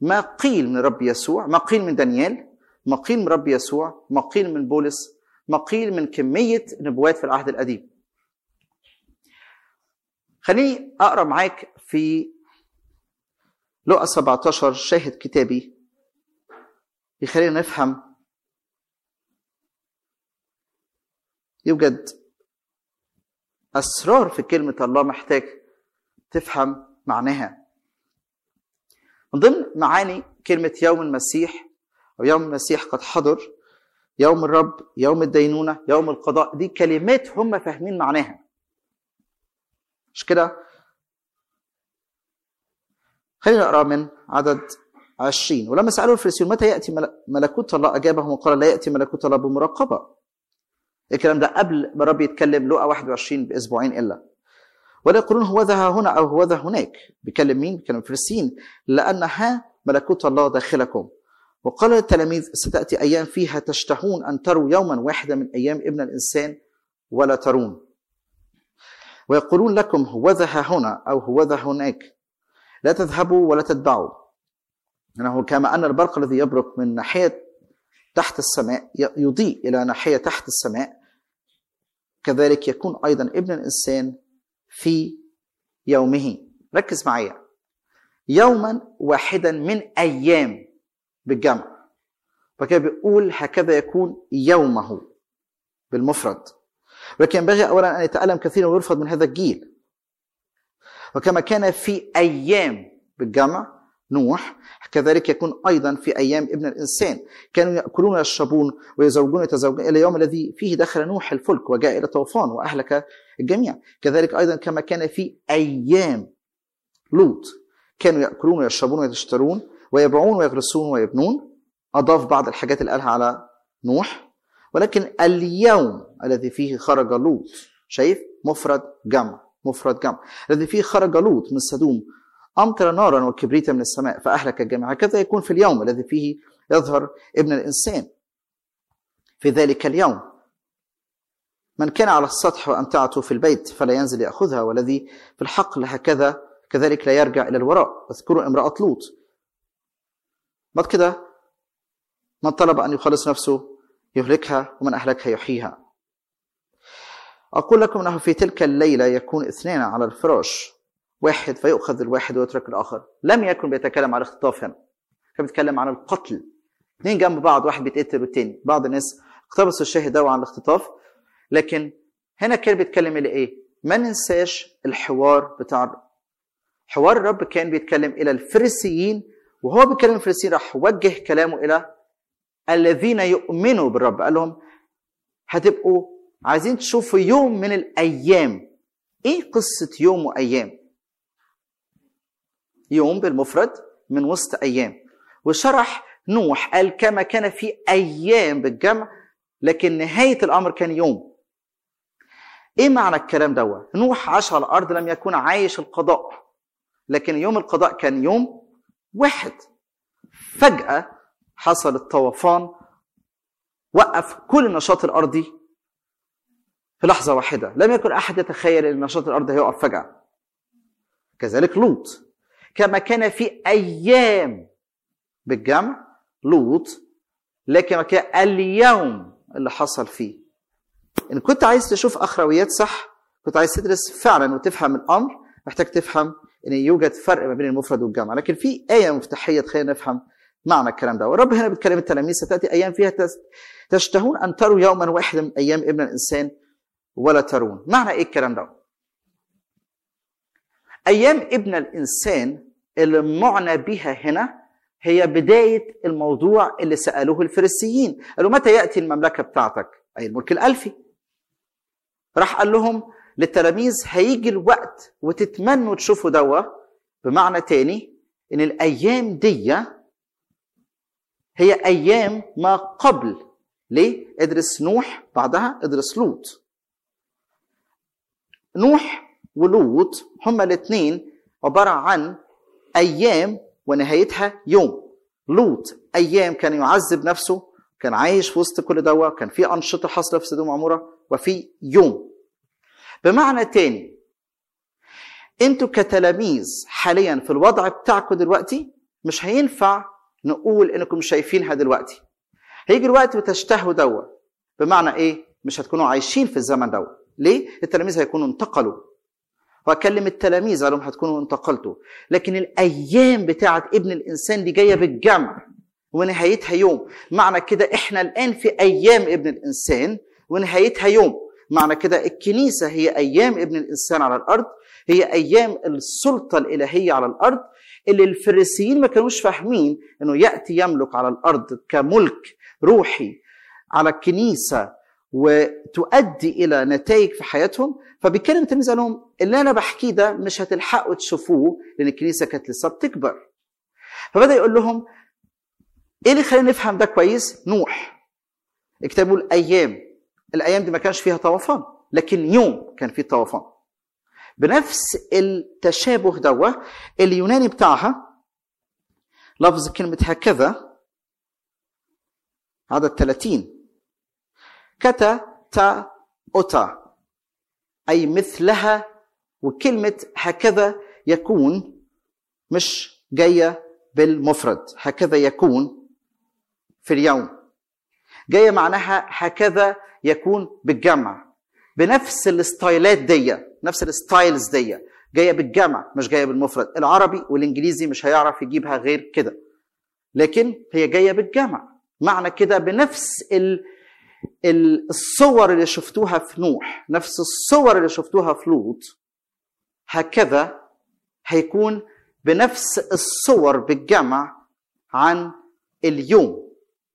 S2: ما قيل من رب يسوع، ما قيل من دانيال، ما قيل من رب يسوع، ما قيل من بولس، ما قيل من كمية نبوات في العهد القديم. خليني أقرأ معاك في لوقا سبعة عشر شاهد كتابي يخلينا نفهم. يوجد أسرار في كلمة الله محتاج تفهم معناها. من ضمن معاني كلمة يوم المسيح أو يوم المسيح قد حضر، يوم الرب، يوم الدينونة، يوم القضاء، دي كلمات هم فاهمين معناها. مش كده؟ خلينا نقرأ من عدد عشرين. ولما سألوا الفريسيون متى يأتي ملكوت الله أجابهم وقال لا يأتي ملكوت الله بمراقبة. الكلام ده قبل ما رب يتكلم لوقا واحد وعشرين بأسبوعين إلا. ولا يقولون هو ذا هنا أو هو ذا هناك. بيكلم مين؟ بيكلم الفريسيين. لأنها ملكوت الله داخلكم. وقال للتلاميذ ستأتي أيام فيها تشتهون أن تروا يوما واحدا من أيام ابن الإنسان ولا ترون. ويقولون لكم هو ذا هنا أو هو ذا هناك لا تذهبوا ولا تتبعوا. إنه كما أن البرق الذي يبرق من ناحية تحت السماء يضيء إلى ناحية تحت السماء، كذلك يكون أيضا ابن الإنسان في يومه. ركز معايا، يوما واحدا من أيام بالجمع، فكده بيقول هكذا يكون يومه بالمفرد. ولكن ينبغي أولا أن يتألم كثيرا ويرفض من هذا الجيل. وكما كان في أيام بالجمع نوح، كذلك يكون أيضا في أيام ابن الإنسان. كانوا يأكلون ويشربون ويزوجون ويتزوجون إلى يوم الذي فيه دخل نوح الفلك وجاء إلى طوفان وأهلك الجميع. كذلك أيضا كما كان في أيام لوط، كانوا يأكلون ويشربون ويشترون ويبيعون ويغرسون ويبنون. أضاف بعض الحاجات اللي قالها على نوح. ولكن اليوم الذي فيه خرج لوط، شايف؟ مفرد جمع، مفرد جمع. الذي فيه خرج لوط من سدوم أمطر نارا وكبريتا من السماء فأهلك الجميع. هكذا يكون في اليوم الذي فيه يظهر ابن الإنسان. في ذلك اليوم من كان على السطح وأمتعته في البيت فلا ينزل يأخذها، والذي في الحقل هكذا كذلك لا يرجع إلى الوراء. واذكروا امرأة لوط. بعد كده من طلب أن يخلص نفسه يهلكها، ومن أهلكها يحييها. أقول لكم أنه في تلك الليلة يكون اثنين على الفراش، واحد فيؤخذ الواحد ويترك الآخر. لم يكن بيتكلم عن الاختطاف هنا، كان بيتكلم عن القتل. اثنين جنب بعض، واحد بيتقتل والتاني. بعض الناس اقتبسوا الشاهد ده عن الاختطاف، لكن هنا كان بيتكلم إلى إيه؟ ما ننساش الحوار بتاع الرب. حوار الرب كان بيتكلم إلى الفريسيين، وهو بيتكلم الفريسيين راح وجه كلامه إلى الذين يؤمنوا بالرب. قال لهم هتبقوا عايزين تشوفوا يوم من الأيام. إيه قصة يوم وأيام؟ يوم بالمفرد من وسط أيام. وشرح نوح قال كما كان في أيام بالجمع، لكن نهاية الأمر كان يوم. إيه معنى الكلام ده؟ نوح عاش على الأرض، لم يكن عايش القضاء، لكن يوم القضاء كان يوم واحد. فجأة حصل الطوفان، وقف كل النشاط الأرضي في لحظة واحدة. لم يكن أحد يتخيل أن النشاط الأرضي هيقف فجأة. كذلك لوط كما كان في أيام بالجمع لوط، لكن كان اليوم اللي حصل فيه. إن كنت عايز تشوف أخرويات صح، كنت عايز تدرس فعلا وتفهم الأمر، محتاج تفهم أن يوجد فرق ما بين المفرد والجمع. لكن في آية مفتاحية تخلينا نفهم معنى الكلام ده. والرب هنا بيتكلم التلاميذ ستأتي أيام فيها تشتهون أن تروا يوما واحدا من أيام ابن الإنسان ولا ترون. معنى إيه الكلام ده؟ أيام ابن الإنسان اللي معنى بها هنا هي بداية الموضوع اللي سألوه الفريسيين. قالوا متى يأتي المملكة بتاعتك؟ أي الملك الألفي. راح قال لهم للتلاميذ هيجي الوقت وتتمنوا تشوفوا دوا. بمعنى تاني إن الأيام دي هي أيام ما قبل. ليه؟ ادرس نوح، بعدها ادرس لوط. نوح ولوط هما الاثنين عبارة عن أيام ونهايتها يوم. لوط أيام كان يعذب نفسه، كان عايش في وسط كل دوا، كان في أنشطة حاصلة في سدوم وعمورة، وفي يوم. بمعنى تاني انتوا كتلاميذ حاليا في الوضع بتاعكم دلوقتي مش هينفع نقول انكم شايفينها دلوقتي. هيجي الوقت وتشتهوا دوا. بمعنى ايه؟ مش هتكونوا عايشين في الزمن دوا. ليه؟ التلاميذ هيكونوا انتقلوا. واكلم التلاميذ قالوا هتكونوا انتقلتوا. لكن الايام بتاعت ابن الانسان دي جايه بالجمع ونهايتها يوم. معنى كده احنا الان في ايام ابن الانسان ونهايتها يوم. معنى كده الكنيسه هي ايام ابن الانسان على الارض، هي ايام السلطه الالهيه على الارض، اللي الفريسيين ما كانوش فاهمين انه ياتي يملك على الارض كملك روحي على الكنيسه وتؤدي الى نتائج في حياتهم. فبيتكلم التلاميذ قال لهم اللي انا بحكيه ده مش هتلحقوا تشوفوه لان الكنيسه كانت لسه بتكبر. فبدا يقول لهم ايه اللي خلينا نفهم ده كويس؟ نوح اكتبوا الايام. الايام دي ما كانش فيها طوفان، لكن يوم كان فيه طوفان. بنفس التشابه دوه اليوناني بتاعها لفظ كلمه هكذا عدد ثلاثين كتا تا اوتا اي مثلها. وكلمه هكذا يكون مش جايه بالمفرد، هكذا يكون في اليوم، جايه معناها هكذا يكون بالجمع. بنفس الستايلات دي، نفس الستايلز دي جايه بالجمع مش جايه بالمفرد. العربي والانجليزي مش هيعرف يجيبها غير كده، لكن هي جايه بالجمع. معنى كده بنفس ال الصور اللي شفتوها في نوح، نفس الصور اللي شفتوها في لوط، هكذا هيكون بنفس الصور بالجمع عن اليوم.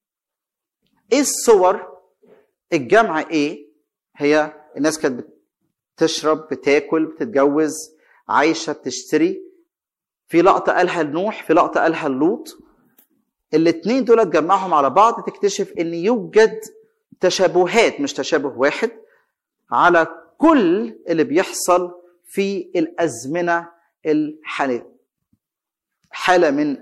S2: ايه الصور؟ الجمع ايه؟ هي الناس كانت بتشرب، بتاكل، بتتجوز، عايشه، بتشتري. في لقطه قالها لنوح، في لقطه قالها لوط. الاثنين دول تجمعهم على بعض تكتشف ان يوجد تشابهات، مش تشابه واحد، على كل اللي بيحصل في الازمنه الحاليه. حاله من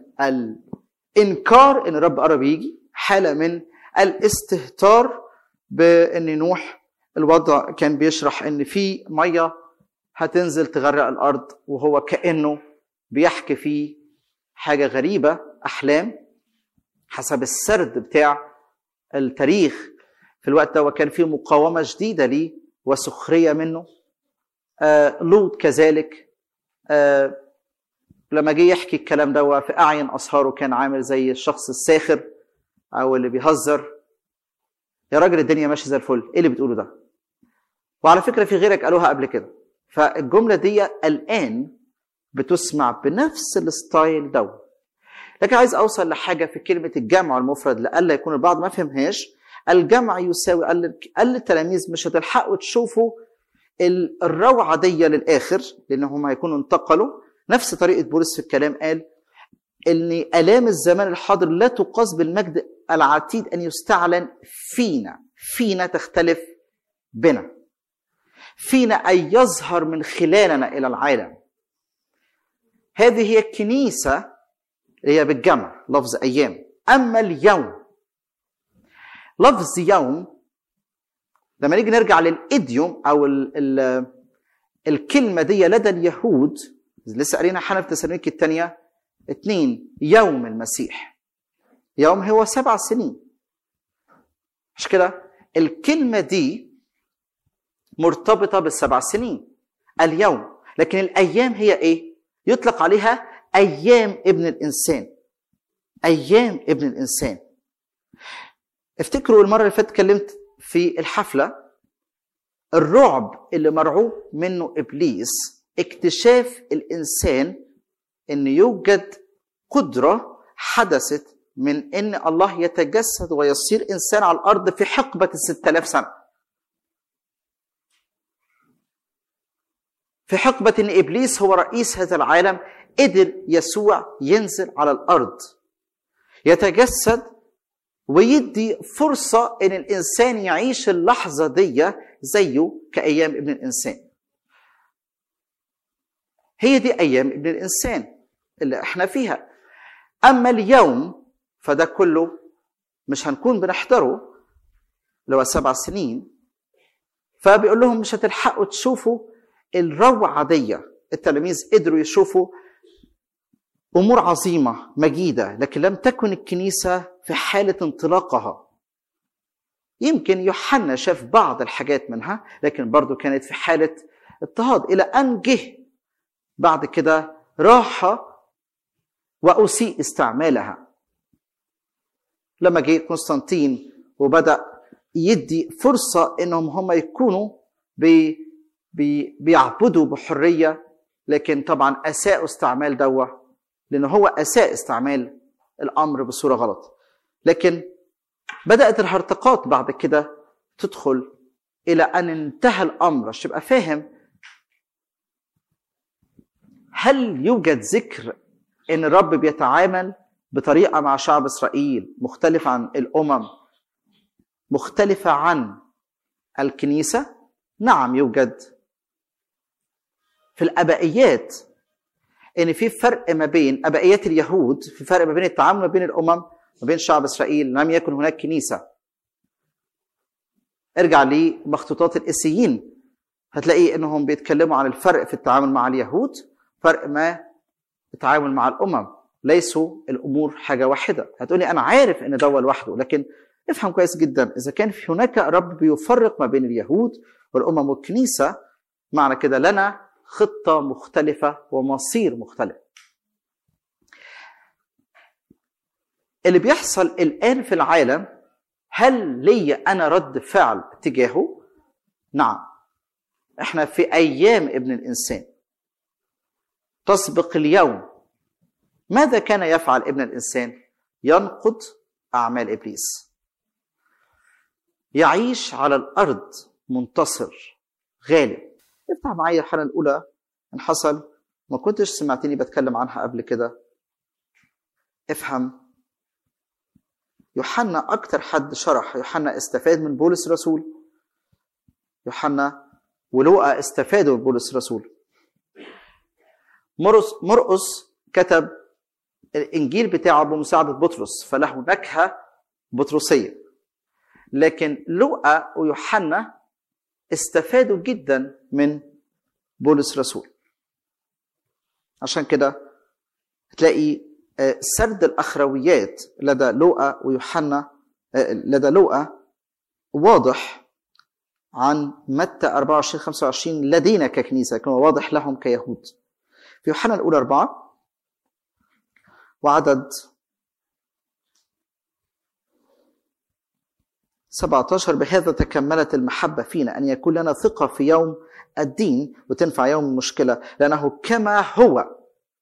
S2: الانكار ان الرب قرب يجي، حاله من الاستهتار بان نوح الوضع كان بيشرح ان في ميه هتنزل تغرق الارض، وهو كانه بيحكي فيه حاجه غريبه، احلام حسب السرد بتاع التاريخ في الوقت ده. وكان فيه مقاومه شديده ليه وسخريه منه. آه لوط كذلك، آه لما جه يحكي الكلام ده في اعين اصهاره كان عامل زي الشخص الساخر او اللي بيهزر. يا راجل الدنيا ماشيه زي الفل، ايه اللي بتقوله ده؟ وعلى فكره في غيرك قالوها قبل كده. فالجمله دي الان بتسمع بنفس الستايل ده. لكن عايز اوصل لحاجه في كلمه الجمع والمفرد لألا يكون البعض ما فهمهاش. الجمع يساوي قال للتلاميذ مش هتلحقوا تشوفوا الروعه دي للاخر لانهم هيكونوا انتقلوا. نفس طريقه بولس في الكلام قال ان الام الزمان الحاضر لا تقاس بالمجد العتيد ان يستعلن فينا. فينا تختلف بنا، فينا أن يظهر من خلالنا إلى العالم. هذه هي الكنيسة اللي هي بالجمع لفظ أيام. أما اليوم، لفظ يوم لما نيجي نرجع للإديوم أو ال ال الكلمة دي لدى اليهود، لسه قرينا حنا في تسالونيكي الثانية اتنين، يوم المسيح. يوم هو سبع سنين. مش كده؟ الكلمة دي مرتبطة بالسبع سنين اليوم. لكن الأيام هي إيه؟ يطلق عليها أيام ابن الإنسان. أيام ابن الإنسان. افتكروا المرة اللي فاتت اتكلمت في الحفلة الرعب اللي مرعوب منه إبليس، اكتشاف الإنسان إن يوجد قدرة حدثت من إن الله يتجسد ويصير إنسان على الأرض في حقبة الستة آلاف سنة. في حقبة إن إبليس هو رئيس هذا العالم، قدر يسوع ينزل على الأرض يتجسد ويدي فرصة إن الإنسان يعيش اللحظة دي زيه كأيام ابن الإنسان. هي دي أيام ابن الإنسان اللي احنا فيها. أما اليوم فده كله مش هنكون بنحضره لو سبع سنين. فبيقول لهم مش هتلحقوا تشوفوا الروعة دي. التلاميذ قدروا يشوفوا أمور عظيمة مجيدة، لكن لم تكن الكنيسة في حالة انطلاقها. يمكن يوحنا شاف بعض الحاجات منها، لكن برضو كانت في حالة اضطهاد، إلى أن جه بعد كده راح وأسيء استعمالها. لما جه قسطنطين وبدأ يدي فرصة إنهم هم يكونوا بي بي بيعبدوا بحرية، لكن طبعا أساءوا استعمال دوه، لأنه هو أساء استعمال الأمر بصورة غلط. لكن بدأت الهرطقات بعد كده تدخل إلى أن انتهى الأمر. عشان تبقى فاهم، هل يوجد ذكر إن الرب بيتعامل بطريقة مع شعب إسرائيل مختلفة عن الأمم، مختلفة عن الكنيسة؟ نعم يوجد. في الأبائيات إن في فرق ما بين أبائيات اليهود، في فرق ما بين التعامل ما بين الأمم ما بين شعب إسرائيل. لم يكن هناك كنيسة. ارجع لمخطوطات الإسيين هتلاقي إنهم بيتكلموا عن الفرق في التعامل مع اليهود، فرق ما التعامل مع الأمم. ليسوا الأمور حاجة واحدة. هتقولي أنا عارف إن ده لوحده، لكن افهم كويس جدا، إذا كان في هناك رب بيفرق ما بين اليهود والأمم والكنيسة، معنى كده لنا خطة مختلفة ومصير مختلف. اللي بيحصل الآن في العالم، هل لي أنا رد فعل تجاهه؟ نعم. احنا في أيام ابن الإنسان تسبق اليوم. ماذا كان يفعل ابن الإنسان؟ ينقض أعمال إبليس، يعيش على الأرض منتصر غالب. افتح معايا الحلقة الأولى إن حصل ما كنتش سمعتني بتكلم عنها قبل كده. افهم، يوحنا أكتر حد شرح. يوحنا استفاد من بولس الرسول، يوحنا ولوقا استفادوا من بولس الرسول. مرقس كتب الإنجيل بتاعه بمساعدة بطرس، فله نكهة بطرسية. لكن لوقا ويوحنا استفادوا جدا من بولس الرسول. عشان كده تلاقي سرد الأخرويات لدى لوقا ويوحنا، لدى لوقا واضح عن متى أربعة وعشرين خمسة وعشرين لدينا ككنيسة، كما واضح لهم كيهود. في يوحنا الأولى أربعة وعدد سبعة عشر: بهذا تكملت المحبة فينا، أن يكون لنا ثقة في يوم الدين وتنفع يوم المشكلة، لأنه كما هو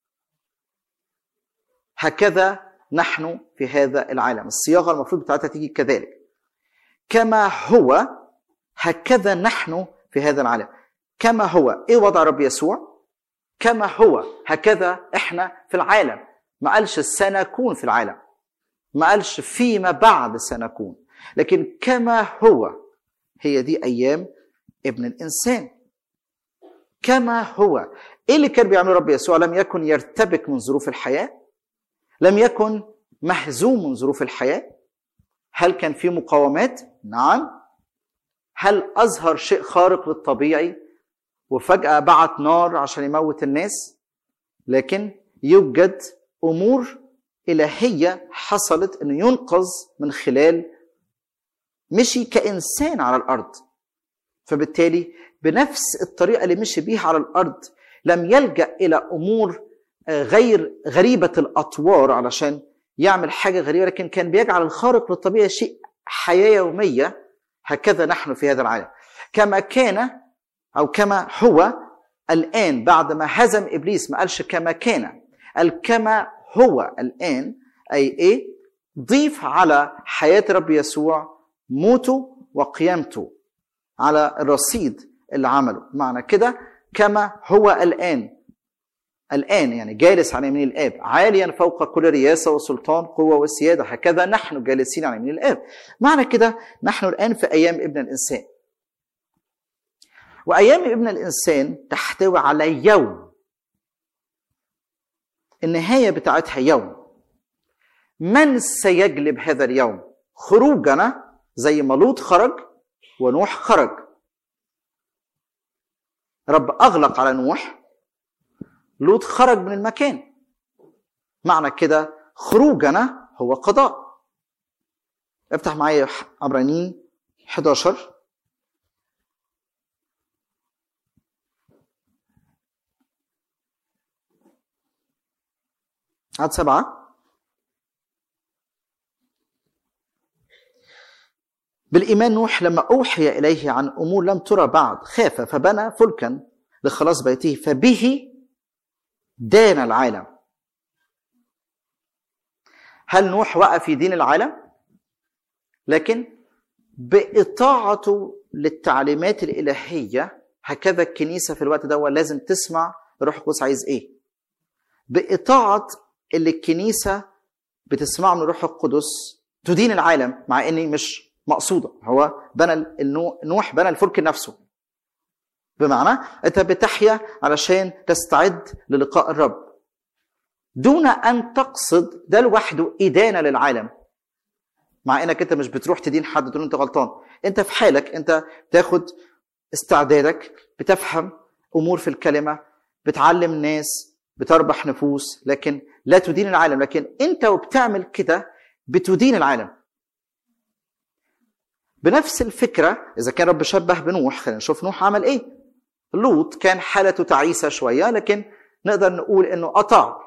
S2: هكذا نحن في هذا العالم. الصياغة المفروض بتاعتها تيجي كذلك، كما هو هكذا نحن في هذا العالم. كما هو، إيه وضع رب يسوع؟ كما هو هكذا إحنا في العالم. ما قالش سنكون في العالم، ما قالش فيما بعد سنكون، لكن كما هو. هي دي أيام ابن الإنسان كما هو. إيه اللي كان بيعمله رب يسوع؟ لم يكن يرتبك من ظروف الحياة، لم يكن مهزوم من ظروف الحياة. هل كان في مقاومات؟ نعم. هل أظهر شيء خارق للطبيعي وفجأة بعت نار عشان يموت الناس؟ لكن يوجد أمور إلهية حصلت أنه ينقذ من خلال مشي كإنسان على الأرض. فبالتالي بنفس الطريقة اللي مشي بيها على الأرض لم يلجأ إلى أمور غير غريبة الأطوار علشان يعمل حاجة غريبة، لكن كان بيجعل الخارق للطبيعة شيء حياة يومية. هكذا نحن في هذا العالم، كما كان أو كما هو الآن. بعد ما هزم إبليس ما قالش كما كان، قال كما هو الآن. أي إيه؟ ضيف على حياة رب يسوع موته وقيامته على الرصيد اللي عمله. معنى كده كما هو الآن. الآن يعني جالس على يمين الآب، عاليا فوق كل رياسة وسلطان قوة والسيادة، هكذا نحن جالسين على يمين الآب. معنى كده نحن الآن في أيام ابن الإنسان. وأيام ابن الإنسان تحتوي على يوم، النهاية بتاعتها يوم. من سيجلب هذا اليوم؟ خروجنا، زي ما لوط خرج ونوح خرج. رب أغلق على نوح، لوط خرج من المكان. معنى كده خروجنا هو قضاء. افتح معايا عبرانيين احد عشر. عدد سبعة. بالإيمان نوح لما أوحي إليه عن أمور لم ترى بعد خاف فبنى فلكا لخلاص بيته فبه دان العالم. هل نوح وقف في دين العالم؟ لكن بإطاعته للتعليمات الإلهية. هكذا الكنيسة في الوقت ده لازم تسمع الروح القدس عايز إيه. بإطاعة اللي الكنيسة بتسمعه من الروح القدس تدين العالم، مع إني مش مقصودة. هو بنى نوح بنى الفلك نفسه، بمعنى أنت بتحيا علشان تستعد للقاء الرب دون أن تقصد ده لوحده إدانة للعالم. مع إنك أنت مش بتروح تدين حد تقول أنت غلطان، أنت في حالك أنت تاخد استعدادك، بتفهم أمور في الكلمة، بتعلم ناس، بتربح نفوس، لكن لا تدين العالم. لكن أنت وبتعمل كده بتدين العالم. بنفس الفكرة إذا كان رب شبه بنوح، خلينا نشوف نوح عمل إيه. لوط كان حالته تعيسة شوية، لكن نقدر نقول إنه أطاع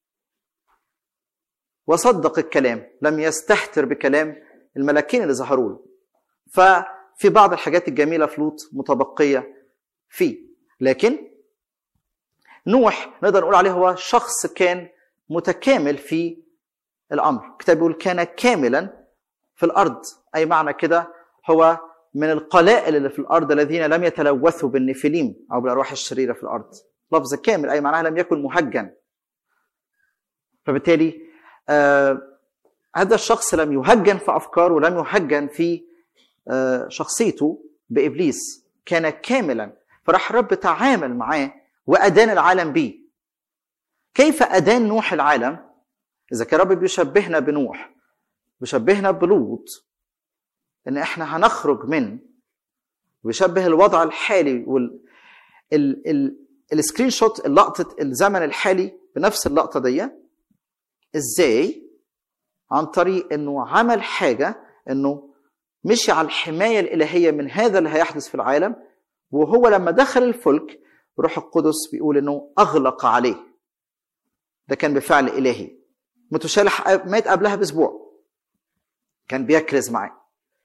S2: وصدق الكلام، لم يستهتر بكلام الملاكين اللي ظهروا له. ففي بعض الحاجات الجميلة في لوط متبقية فيه. لكن نوح نقدر نقول عليه هو شخص كان متكامل في الأمر. الكتاب يقول كان كاملا في الأرض، أي معنى كده هو من القلائل اللي في الأرض الذين لم يتلوثوا بالنفليم أو بالأرواح الشريرة في الأرض. لفظ كامل أي معناها لم يكن مهجن. فبالتالي آه هذا الشخص لم يهجن في أفكاره ولم يهجن في آه شخصيته بإبليس، كان كاملا. فراح رب تعامل معاه وأدان العالم به. كيف أدان نوح العالم؟ إذا كان رب بيشبهنا بنوح بيشبهنا بلوط إن إحنا هنخرج من، ويشبه الوضع الحالي وال ال... ال... السكرين شوت اللقطة الزمن الحالي بنفس اللقطة دي. إزاي؟ عن طريق إنه عمل حاجة، إنه مشي على الحماية الإلهية من هذا اللي هيحدث في العالم. وهو لما دخل الفلك روح القدس بيقول إنه أغلق عليه. ده كان بفعل إلهي. متشالح مات قبلها بأسبوع، كان بيكرز معاه.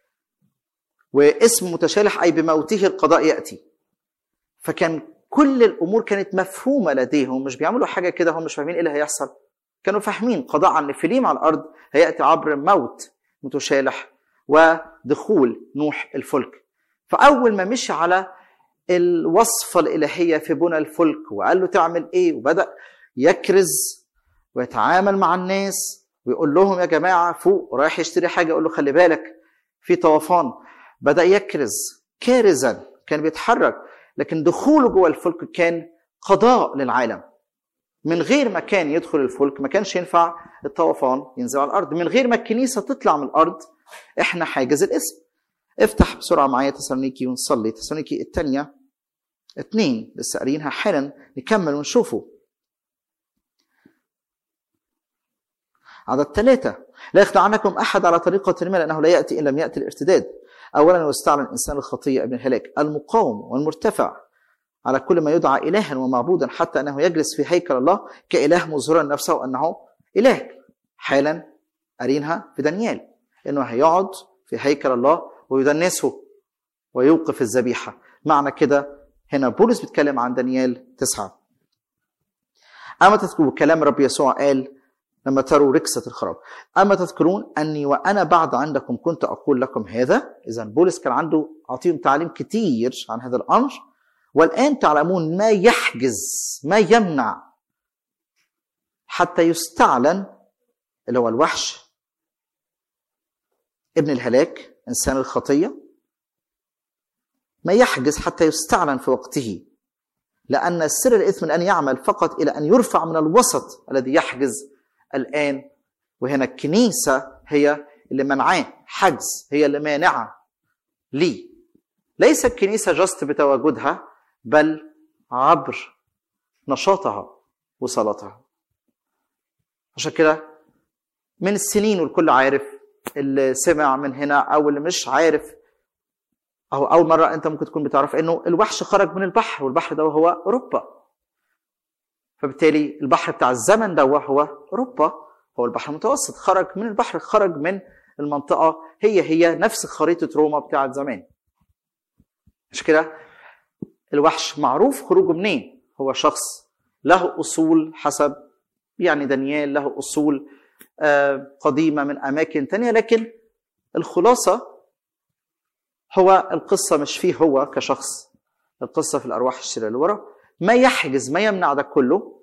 S2: واسم متشالح أي بموته القضاء يأتي. فكان كل الأمور كانت مفهومة لديهم، مش بيعملوا حاجة كده هم مش فاهمين إيه اللي هيحصل. كانوا فاهمين قضاء عن النفليم على الأرض هيأتي عبر موت متشالح ودخول نوح الفلك. فأول ما مشي على الوصفة الإلهية في بنى الفلك وقال له تعمل إيه، وبدأ يكرز ويتعامل مع الناس ويقول لهم يا جماعة فوق رايح يشتري حاجة، يقول له خلي بالك في طوفان. بدأ يكرز كارزا، كان بيتحرك. لكن دخوله جوه الفلك كان قضاء للعالم. من غير ما كان يدخل الفلك ما كانش ينفع الطوفان ينزل على الأرض. من غير ما الكنيسة تطلع من الأرض إحنا حاجز الاسم. افتح بسرعة معايا تسالونيكي ونصلي. تسالونيكي الثانية اتنين لسه قارينها حالا، نكمل ونشوفه. عدد ثلاثة. لا يخدعنكم أحد على طريقة ما لأنه لا يأتي إن لم يأتي الارتداد. أولا يستعلن الإنسان الخطية ابن الهلاك المقاوم والمرتفع على كل ما يدعى إلها ومعبودا، حتى أنه يجلس في هيكل الله كإله مظهرا نفسه أنه إله. حالا قارينها في دانيال أنه هيقعد في هيكل الله ويدنسه ويوقف الذبيحة. معنى كده هنا بولس بيتكلم عن دانيال تسعة. أما تذكروا كلام رب يسوع قال لما تروا ركسة الخراب، أما تذكرون أني وأنا بعد عندكم كنت أقول لكم هذا. إذن بولس كان عنده عطيهم تعليم كتير عن هذا الأمر. والآن تعلمون ما يحجز ما يمنع حتى يستعلن اللي هو الوحش ابن الهلاك إنسان الخطية، ما يحجز حتى يستعلن في وقته، لأن السر الإثم الآن يعمل فقط إلى أن يرفع من الوسط الذي يحجز الآن. وهنا الكنيسة هي اللي منعاه، حجز هي اللي مانعة ليه. ليس الكنيسة جست بتواجدها بل عبر نشاطها وصلاتها. عشان كده من السنين والكل عارف، اللي سمع من هنا او اللي مش عارف، او اول مره انت ممكن تكون بتعرف انه الوحش خرج من البحر، والبحر ده هو اوروبا. فبالتالي البحر بتاع الزمن ده هو اوروبا، هو البحر المتوسط. خرج من البحر، خرج من المنطقه هي هي نفس خريطه روما بتاعت زمان. مش كده؟ الوحش معروف خروجه منين، هو شخص له اصول حسب يعني دانيال، له اصول قديمه من اماكن تانية، لكن الخلاصه هو القصه مش فيه هو كشخص، القصه في الارواح الشريره اللي ورا. ما يحجز ما يمنع ده كله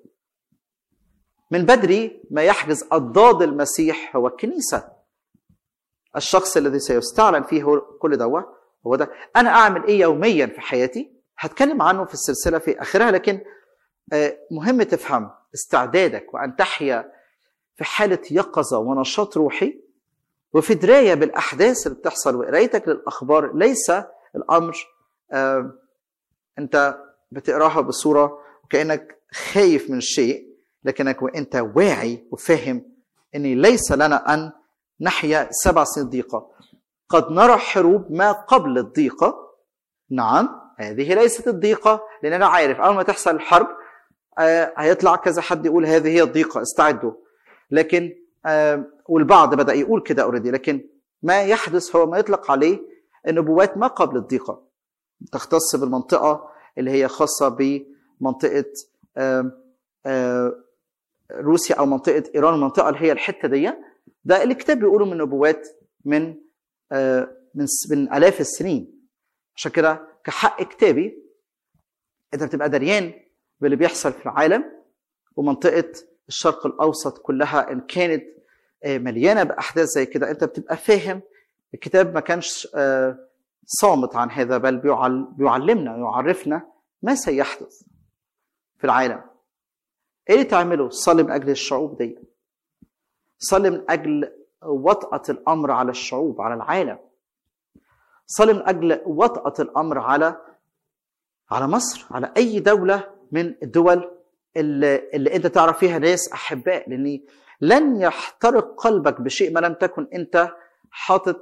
S2: من بدري، ما يحجز اضداد المسيح هو الكنيسه. الشخص الذي سيستعلن فيه هو كل ده هو ده. انا اعمل ايه يوميا في حياتي هتكلم عنه في السلسله في اخرها، لكن مهم تفهم استعدادك وان تحيا في حاله يقظه ونشاط روحي وفي درايه بالاحداث اللي بتحصل وقرايتك للاخبار. ليس الامر آه انت بتقراها بصوره وكانك خايف من الشيء، لكنك وانت واعي وفاهم ان ليس لنا ان نحيا سبع سنين ضيقه. قد نرى حروب ما قبل الضيقه، نعم هذه ليست الضيقه، لان انا عارف اول ما تحصل الحرب آه هيطلع كذا حد يقول هذه هي الضيقه استعدوا، لكن آه والبعض بدأ يقول كده اوريدي. لكن ما يحدث هو ما يطلق عليه النبوات ما قبل الضيقه، تختص بالمنطقه اللي هي خاصه بمنطقه آه آه روسيا او منطقه ايران، المنطقه اللي هي الحته دي. ده الكتاب بيقولوا من نبوات من آه من من الاف السنين. عشان كده كحق كتابي انت بتبقى دريان باللي بيحصل في العالم، ومنطقه الشرق الاوسط كلها ان كانت مليانه باحداث زي كده انت بتبقى فاهم. الكتاب ما كانش صامت عن هذا، بل بيعلمنا يعرفنا ما سيحدث في العالم. ايه اللي تعمله؟ صلي من اجل الشعوب دي، صلي من اجل وطأة الامر على الشعوب على العالم، صلي من اجل وطأة الامر على على مصر، على اي دوله من الدول اللي, اللي انت تعرف فيها ناس احباء، لان لن يحترق قلبك بشيء ما لم تكن انت حاطط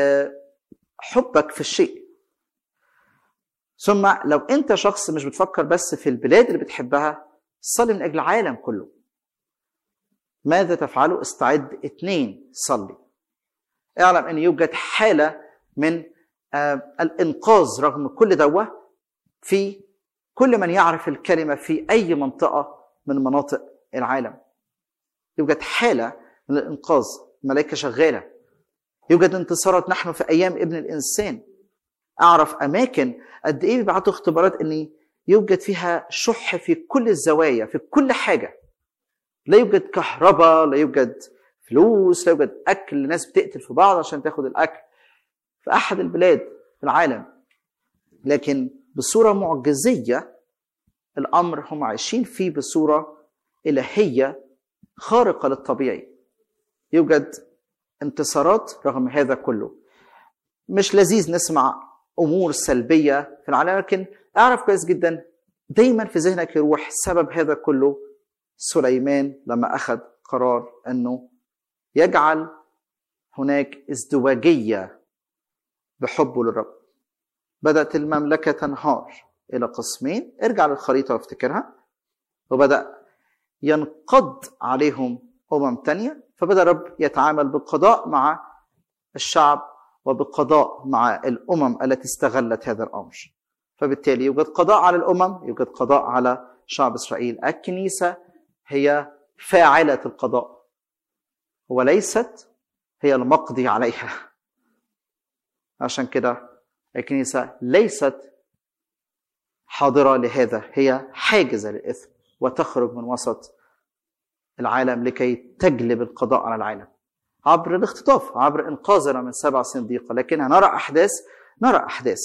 S2: حبك في الشيء. ثم لو انت شخص مش بتفكر بس في البلاد اللي بتحبها، صلي من اجل العالم كله. ماذا تفعله؟ استعد. اثنين، صلي. اعلم ان يوجد حاله من الانقاذ رغم كل دوه في كل من يعرف الكلمة في أي منطقة من مناطق العالم. يوجد حالة من الإنقاذ، ملائكة شغالة، يوجد انتصارات. نحن في أيام ابن الإنسان. أعرف أماكن قد إيه بيبعتوا اختبارات أن يوجد فيها شح في كل الزوايا، في كل حاجة. لا يوجد كهرباء، لا يوجد فلوس، لا يوجد أكل، الناس بتقتل في بعض عشان تاخد الأكل في أحد البلاد في العالم. لكن بصورة معجزية الأمر هم عايشين فيه بصورة إلهية خارقة للطبيعي. يوجد انتصارات رغم هذا كله. مش لذيذ نسمع أمور سلبية في العالم، لكن أعرف كويس جدا دايما في ذهنك يروح سبب هذا كله سليمان لما أخذ قرار أنه يجعل هناك ازدواجية بحبه للرب. بدأت المملكة تنهار إلى قسمين، ارجع للخريطة وافتكرها، وبدأ ينقض عليهم أمم تانية. فبدأ الرب يتعامل بالقضاء مع الشعب وبالقضاء مع الأمم التي استغلت هذا الأمر. فبالتالي يوجد قضاء على الأمم، يوجد قضاء على شعب إسرائيل. الكنيسة هي فاعلة القضاء وليست هي المقضي عليها. عشان كده الكنيسة ليست حاضرة لهذا، هي حاجزة للإثم وتخرج من وسط العالم لكي تجلب القضاء على العالم عبر الاختطاف، عبر إنقاذنا من سبع سنين ضيقة. لكن نرى أحداث نرى أحداث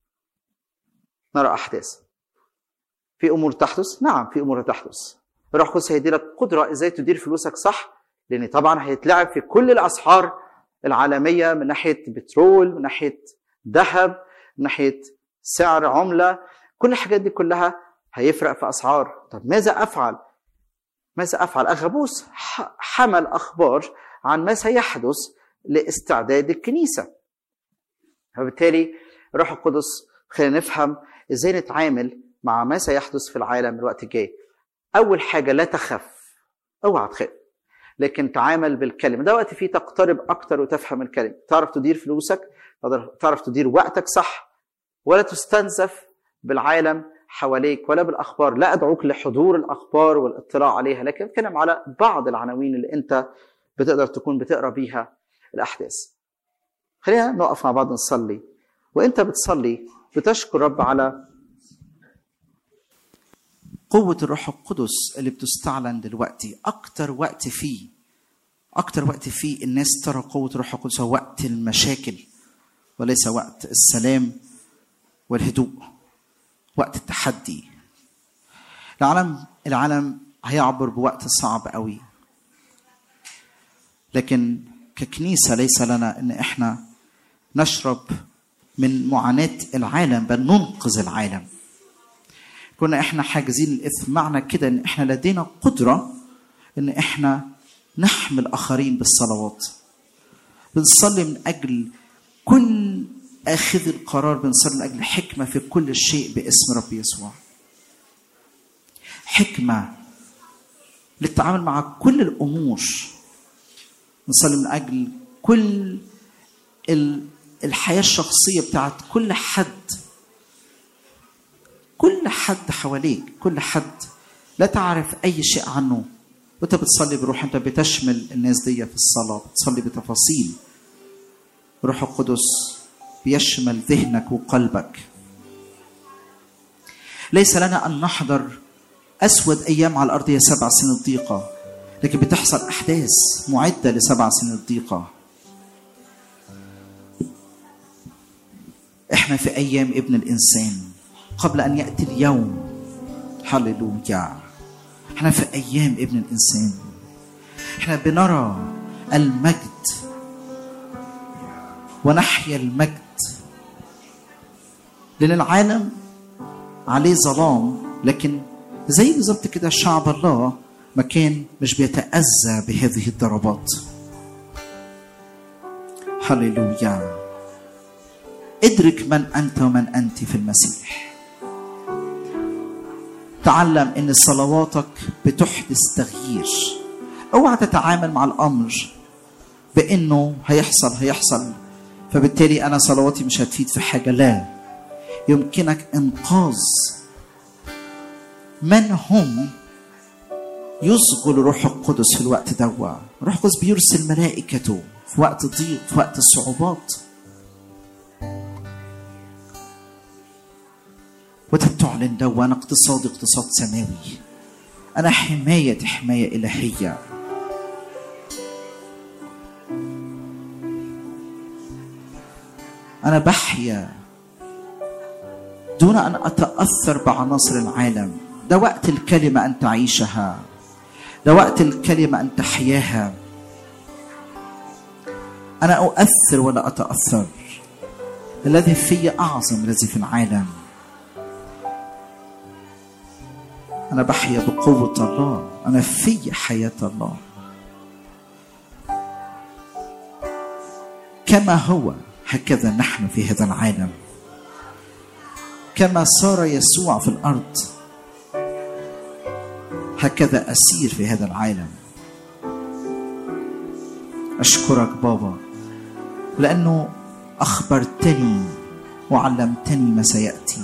S2: نرى أحداث في أمور تحدث. نعم في أمور تحدث. الروح القدس هيدي لك قدرة إزاي تدير فلوسك صح، لأن طبعا هيتلعب في كل الأسعار العالمية، من ناحية بترول، من ناحية ذهب، من ناحية سعر عملة، كل الحاجات دي كلها هيفرق في أسعار. طب ماذا أفعل ماذا أفعل؟ أغابوس حمل أخبار عن ما سيحدث لاستعداد الكنيسة. فبالتالي روح القدس خلينا نفهم إزاي نتعامل مع ما سيحدث في العالم الوقت الجاي. أول حاجة لا تخف، اوعى تخاف، لكن تعامل بالكلمة. ده وقت فيه تقترب أكتر وتفهم الكلمة، تعرف تدير فلوسك، تعرف تدير وقتك صح، ولا تستنزف بالعالم حواليك ولا بالأخبار. لا أدعوك لحضور الأخبار والاطلاع عليها، لكن أتكلم على بعض العناوين اللي أنت بتقدر تكون بتقرأ بيها الأحداث. خلينا نقف مع بعض نصلي. وأنت بتصلي بتشكر رب على قوة الروح القدس اللي بتستعلن دلوقتي. أكتر وقت فيه أكتر وقت فيه الناس ترى قوة الروح القدس هو وقت المشاكل، وليس وقت السلام والهدوء، وقت التحدي. العالم العالم هيعبر بوقت صعب قوي، لكن ككنيسة ليس لنا إن إحنا نشرب من معاناة العالم، بل ننقذ العالم. كنا إحنا حاجزين الإثم، معنى كده إن إحنا لدينا قدرة إن إحنا نحمل آخرين بالصلوات. بنصلي من أجل كل آخذ القرار، بنصلي من أجل حكمة في كل شيء باسم رب يسوع. حكمة للتعامل مع كل الأمور. بنصلي من أجل كل الحياة الشخصية بتاعت كل حد، كل حد حواليك، كل حد لا تعرف أي شيء عنه، وأنت بتصلي بروح، أنت بتشمل الناس دي في الصلاة، بتصلي بتفاصيل. روح القدس بيشمل ذهنك وقلبك. ليس لنا أن نحضر أسود أيام على الأرض هي سبع سنين الضيقة، لكن بتحصل أحداث معدة لسبع سنين الضيقة. إحنا في أيام ابن الإنسان قبل أن يأتي اليوم. هللويا. إحنا في أيام ابن الإنسان. إحنا بنرى المجد ونحيا المجد، لأن العالم عليه ظلام، لكن زي بالظبط كده شعب الله ما كان مش بيتأذى بهذه الضربات. هللويا. ادرك من أنت ومن أنت في المسيح. تعلم أن صلواتك بتحدث تغيير. اوعى تتعامل مع الأمر بأنه هيحصل هيحصل فبالتالي أنا صلواتي مش هتفيد في حاجة. لا، يمكنك إنقاذ من هم يصغل روح القدس في الوقت دوا. روح القدس بيرسل ملائكته في وقت الضيق، في وقت الصعوبات، وتتعلن دوا أنا اقتصاد اقتصاد سماوي، أنا حماية حماية إلهية. أنا بحيا دون أن أتأثر بعناصر العالم. ده وقت الكلمة أن تعيشها، ده وقت الكلمة أن تحياها. أنا أؤثر ولا أتأثر. الذي في أعظم من الذي في العالم. أنا بحيا بقوة الله، أنا في حياة الله. كما هو هكذا نحن في هذا العالم. كما صار يسوع في الأرض هكذا أسير في هذا العالم. أشكرك بابا لأنه أخبرتني وعلمتني ما سيأتي.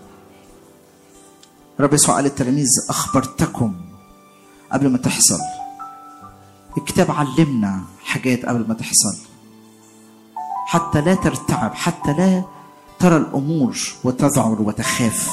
S2: رب يسوع قال للتلاميذ أخبرتكم قبل ما تحصل. الكتاب علمنا حاجات قبل ما تحصل حتى لا ترتعب، حتى لا ترى الأمور وتذعر وتخاف.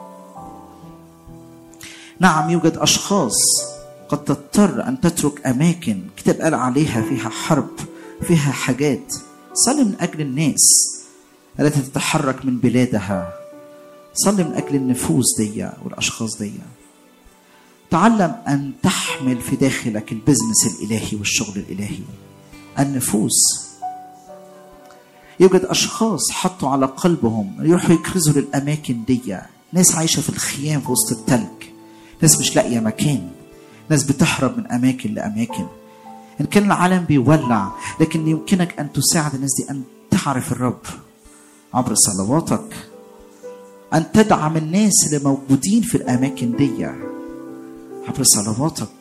S2: نعم، يوجد أشخاص قد تضطر أن تترك أماكن كتاب قال عليها فيها حرب، فيها حاجات. صلي من أجل الناس التي تتحرك من بلادها. صلي من أجل النفوس دي والأشخاص دي. تعلم أن تحمل في داخلك البزنس الإلهي والشغل الإلهي. النفوس، يوجد أشخاص حطوا على قلبهم يروحوا يكرزوا للأماكن دي. ناس عايشة في الخيام في وسط التلج، ناس مش لاقية مكان،
S3: ناس بتهرب من أماكن لأماكن. إن كان العالم بيولع، لكن يمكنك أن تساعد الناس دي أن تعرف الرب عبر صلواتك، أن تدعم الناس اللي موجودين في الأماكن دي عبر صلواتك.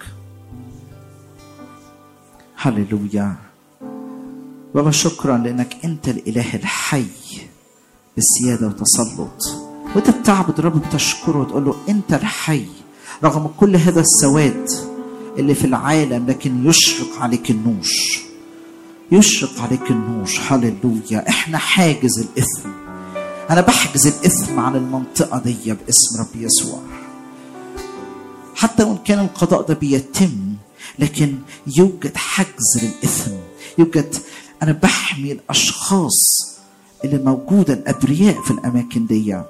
S3: هللويا. بابا شكرا لأنك أنت الإله الحي بالسيادة وتسلط، وأنت بتعبد الرب بتشكره وتقول له أنت الحي رغم كل هذا السواد اللي في العالم، لكن يشرق عليك النور، يشرق عليك النور. هللويا. احنا حاجز الإثم، أنا بحجز الإثم عن المنطقة دي باسم رب يسوع. حتى وإن كان القضاء ده بيتم، لكن يوجد حجز للإثم، يوجد. أنا بحمي الأشخاص اللي موجودة الأبرياء في الأماكن دي.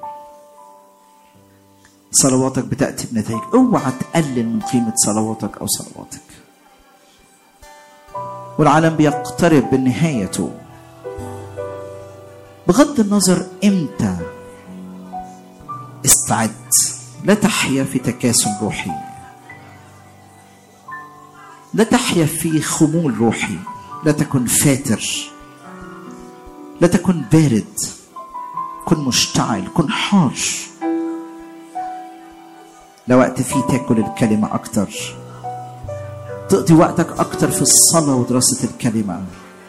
S3: صلواتك بتأتي بنتائج. اوعى تقلل من قيمة صلواتك أو صلواتك. والعالم بيقترب من نهايته، بغض النظر امتى. استعد، لا تحيا في تكاسل روحي، لا تحيا في خمول روحي، لا تكن فاتر، لا تكن بارد، كن مشتعل، كن حار. لا وقت فيه تاكل الكلمة أكتر، تقضي وقتك أكتر في الصلاة ودراسة الكلمة.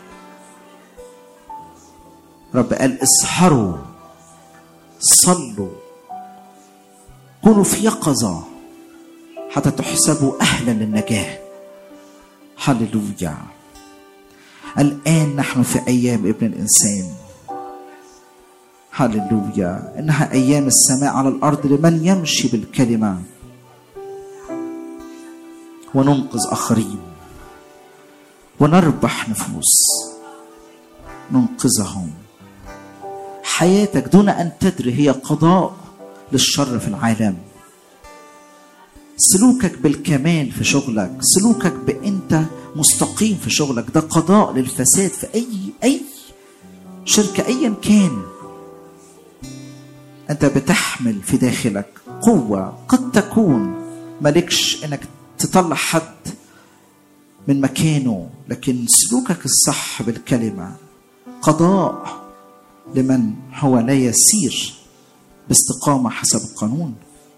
S3: رب قال اسحروا، صلوا، كونوا في يقظة حتى تحسبوا أهلا للنجاة. هللويا. الآن نحن في أيام ابن الإنسان. هللويا. إنها أيام السماء على الأرض لمن يمشي بالكلمة وننقذ آخرين ونربح نفوس ننقذهم. حياتك دون أن تدري هي قضاء للشر في العالم. سلوكك بالكمال في شغلك، سلوكك بأنت مستقيم في شغلك، ده قضاء للفساد في أي أي شركة أيا كان. أنت بتحمل في داخلك قوة قد تكون مالكش إنك تطلع حد من مكانه، لكن سلوكك الصح بالكلمة قضاء لمن هو لا يسير باستقامة حسب القانون.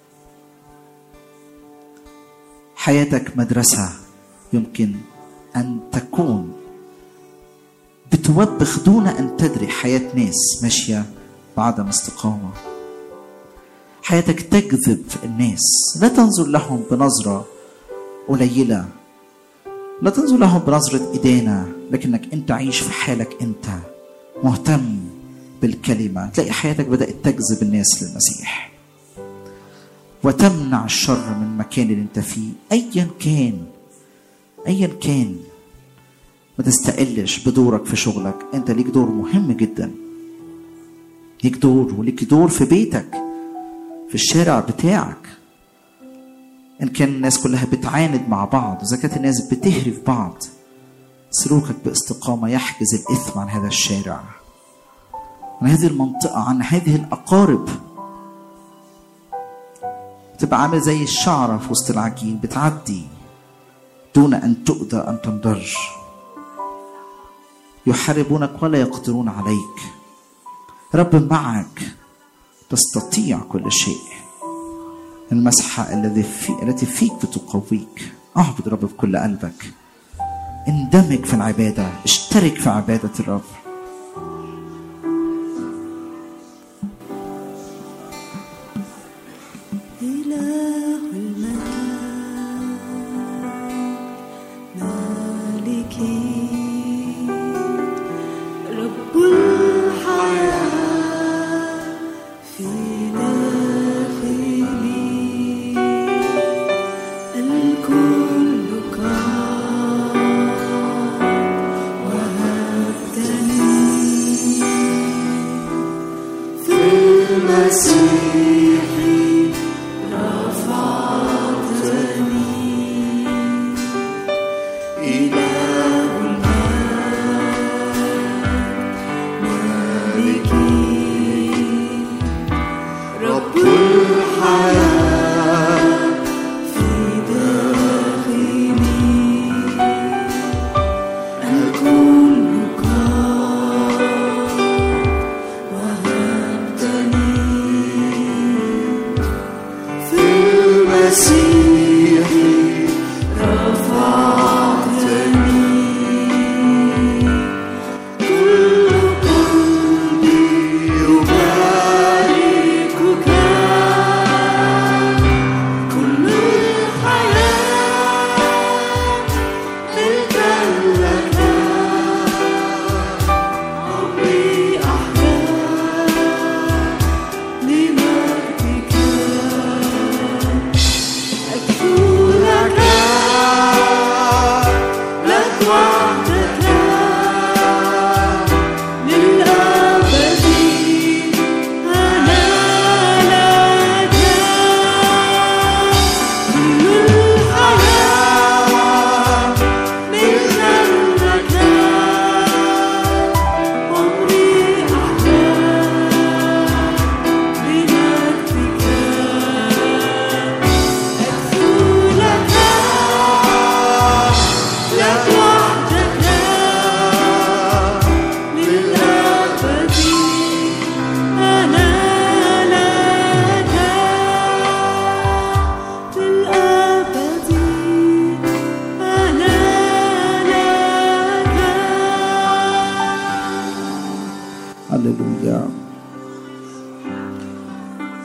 S3: حياتك مدرسة يمكن أن تكون بتوبخ دون أن تدري حياة ناس ماشية بعدم استقامة. حياتك تجذب الناس، لا تنظر لهم بنظرة قليلة، لا تنظر لهم بنظرة إدانة، لكنك أنت عايش في حالك، أنت مهتم بالكلمة، تلاقي حياتك بدأت تجذب الناس للمسيح وتمنع الشر من المكان اللي انت فيه. ايا كان ايا كان ما تستقلش بدورك في شغلك. انت ليك دور مهم جدا، ليك دور، وليك دور في بيتك، في الشارع بتاعك. ان كان الناس كلها بتعاند مع بعض، اذا كانت الناس بتهري في بعض، سلوكك باستقامة يحجز الإثم عن هذا الشارع، عن هذه المنطقة، عن هذه الأقارب. تبقى عامل زي الشعرة في وسط العجين، بتعدي دون أن تؤذى أن تنضر. يحاربونك ولا يقدرون عليك. رب معك، تستطيع كل شيء. المسحة الذي في التي فيك بتقويك. اعبد رب بكل قلبك، اندمج في العبادة، اشترك في عبادة الرب.
S4: رب الحياة في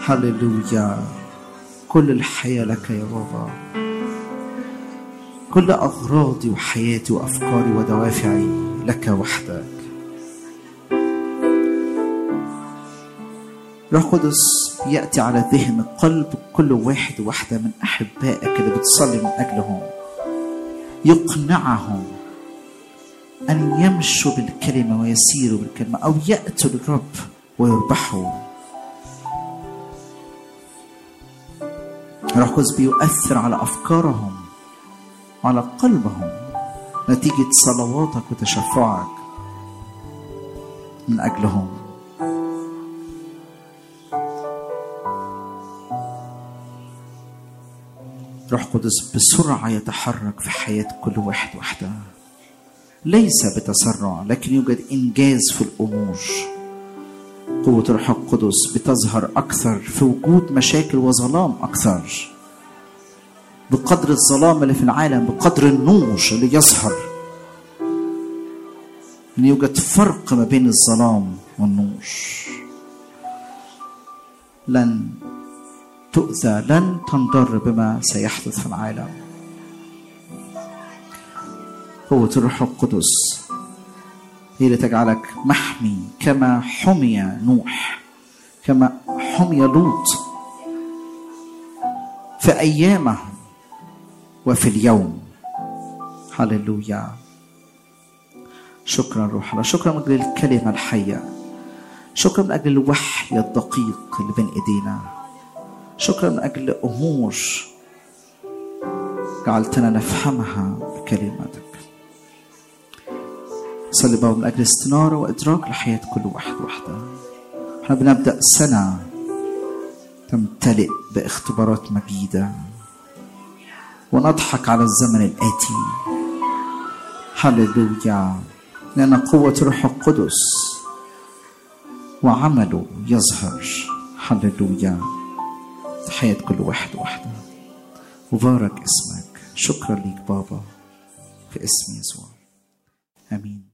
S3: هللويا. كل الحياة لك يا بابا، كل أغراضي وحياتي وأفكاري ودوافعي لك وحدك. روح قدس يأتي على ذهن قلب كل واحد وواحدة من أحبائك اللي بتصلي من أجلهم، يقنعهم أن يمشوا بالكلمة ويسيروا بالكلمة، أو يأتوا للرب ويربحوا. روح قدس بيؤثر على أفكارهم وعلى قلبهم نتيجة صلواتك وتشفعك من أجلهم. روح قدس بسرعة يتحرك في حياة كل واحد وحده، ليس بتسرع لكن يوجد إنجاز في الأمور. قوة روح القدس بتظهر أكثر في وجود مشاكل وظلام أكثر. بقدر الظلام اللي في العالم بقدر النور اللي يظهر. إن يوجد فرق ما بين الظلام والنور. لن تؤذى، لن تنضر بما سيحدث في العالم. قوة الروح القدس هي اللي تجعلك محمي كما حمي نوح، كما حمي لوط في أيامه وفي اليوم. هللويا. شكرا روح الله، شكرا من أجل الكلمة الحية، شكرا من أجل الوحي الدقيق اللي بين إيدينا، شكرا من أجل أمور جعلتنا نفهمها بكلماتك. صلي بابا من أجل استنارة وإدراك لحياة كل واحد وحده. احنا بنبدأ سنة تمتلئ باختبارات مجيدة ونضحك على الزمن الآتي. هللويا. لأن قوة روح القدس وعمله يظهر. هللويا. حياة كل واحد وحده. مبارك اسمك. شكرا ليك بابا في اسم يسوع. آمين.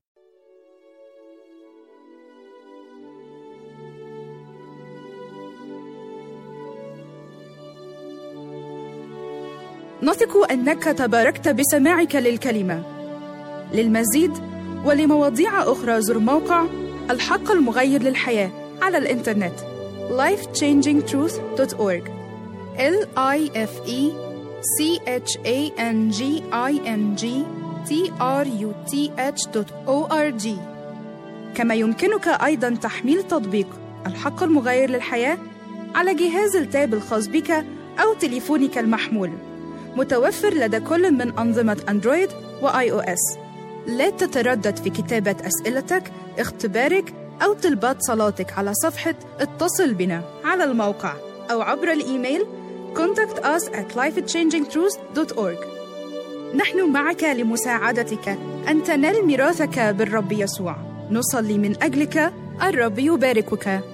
S1: نثق أنك تباركت بسماعك للكلمة. للمزيد ولمواضيع أخرى زر موقع الحق المغير للحياة على الإنترنت life changing truth dot org L I F E C H A N G I N G T R U T H dot org. كما يمكنك أيضاً تحميل تطبيق الحق المغير للحياة على جهاز التاب الخاص بك أو تليفونك المحمول، متوفر لدى كل من أنظمة أندرويد وآي أو إس. لا تتردد في كتابة أسئلتك، اختبارك أو طلبات صلاتك على صفحة اتصل بنا على الموقع أو عبر الإيميل contact us at life changing truth dot org. نحن معك لمساعدتك أن تنال ميراثك بالرب يسوع. نصلي من أجلك. الرب يباركك.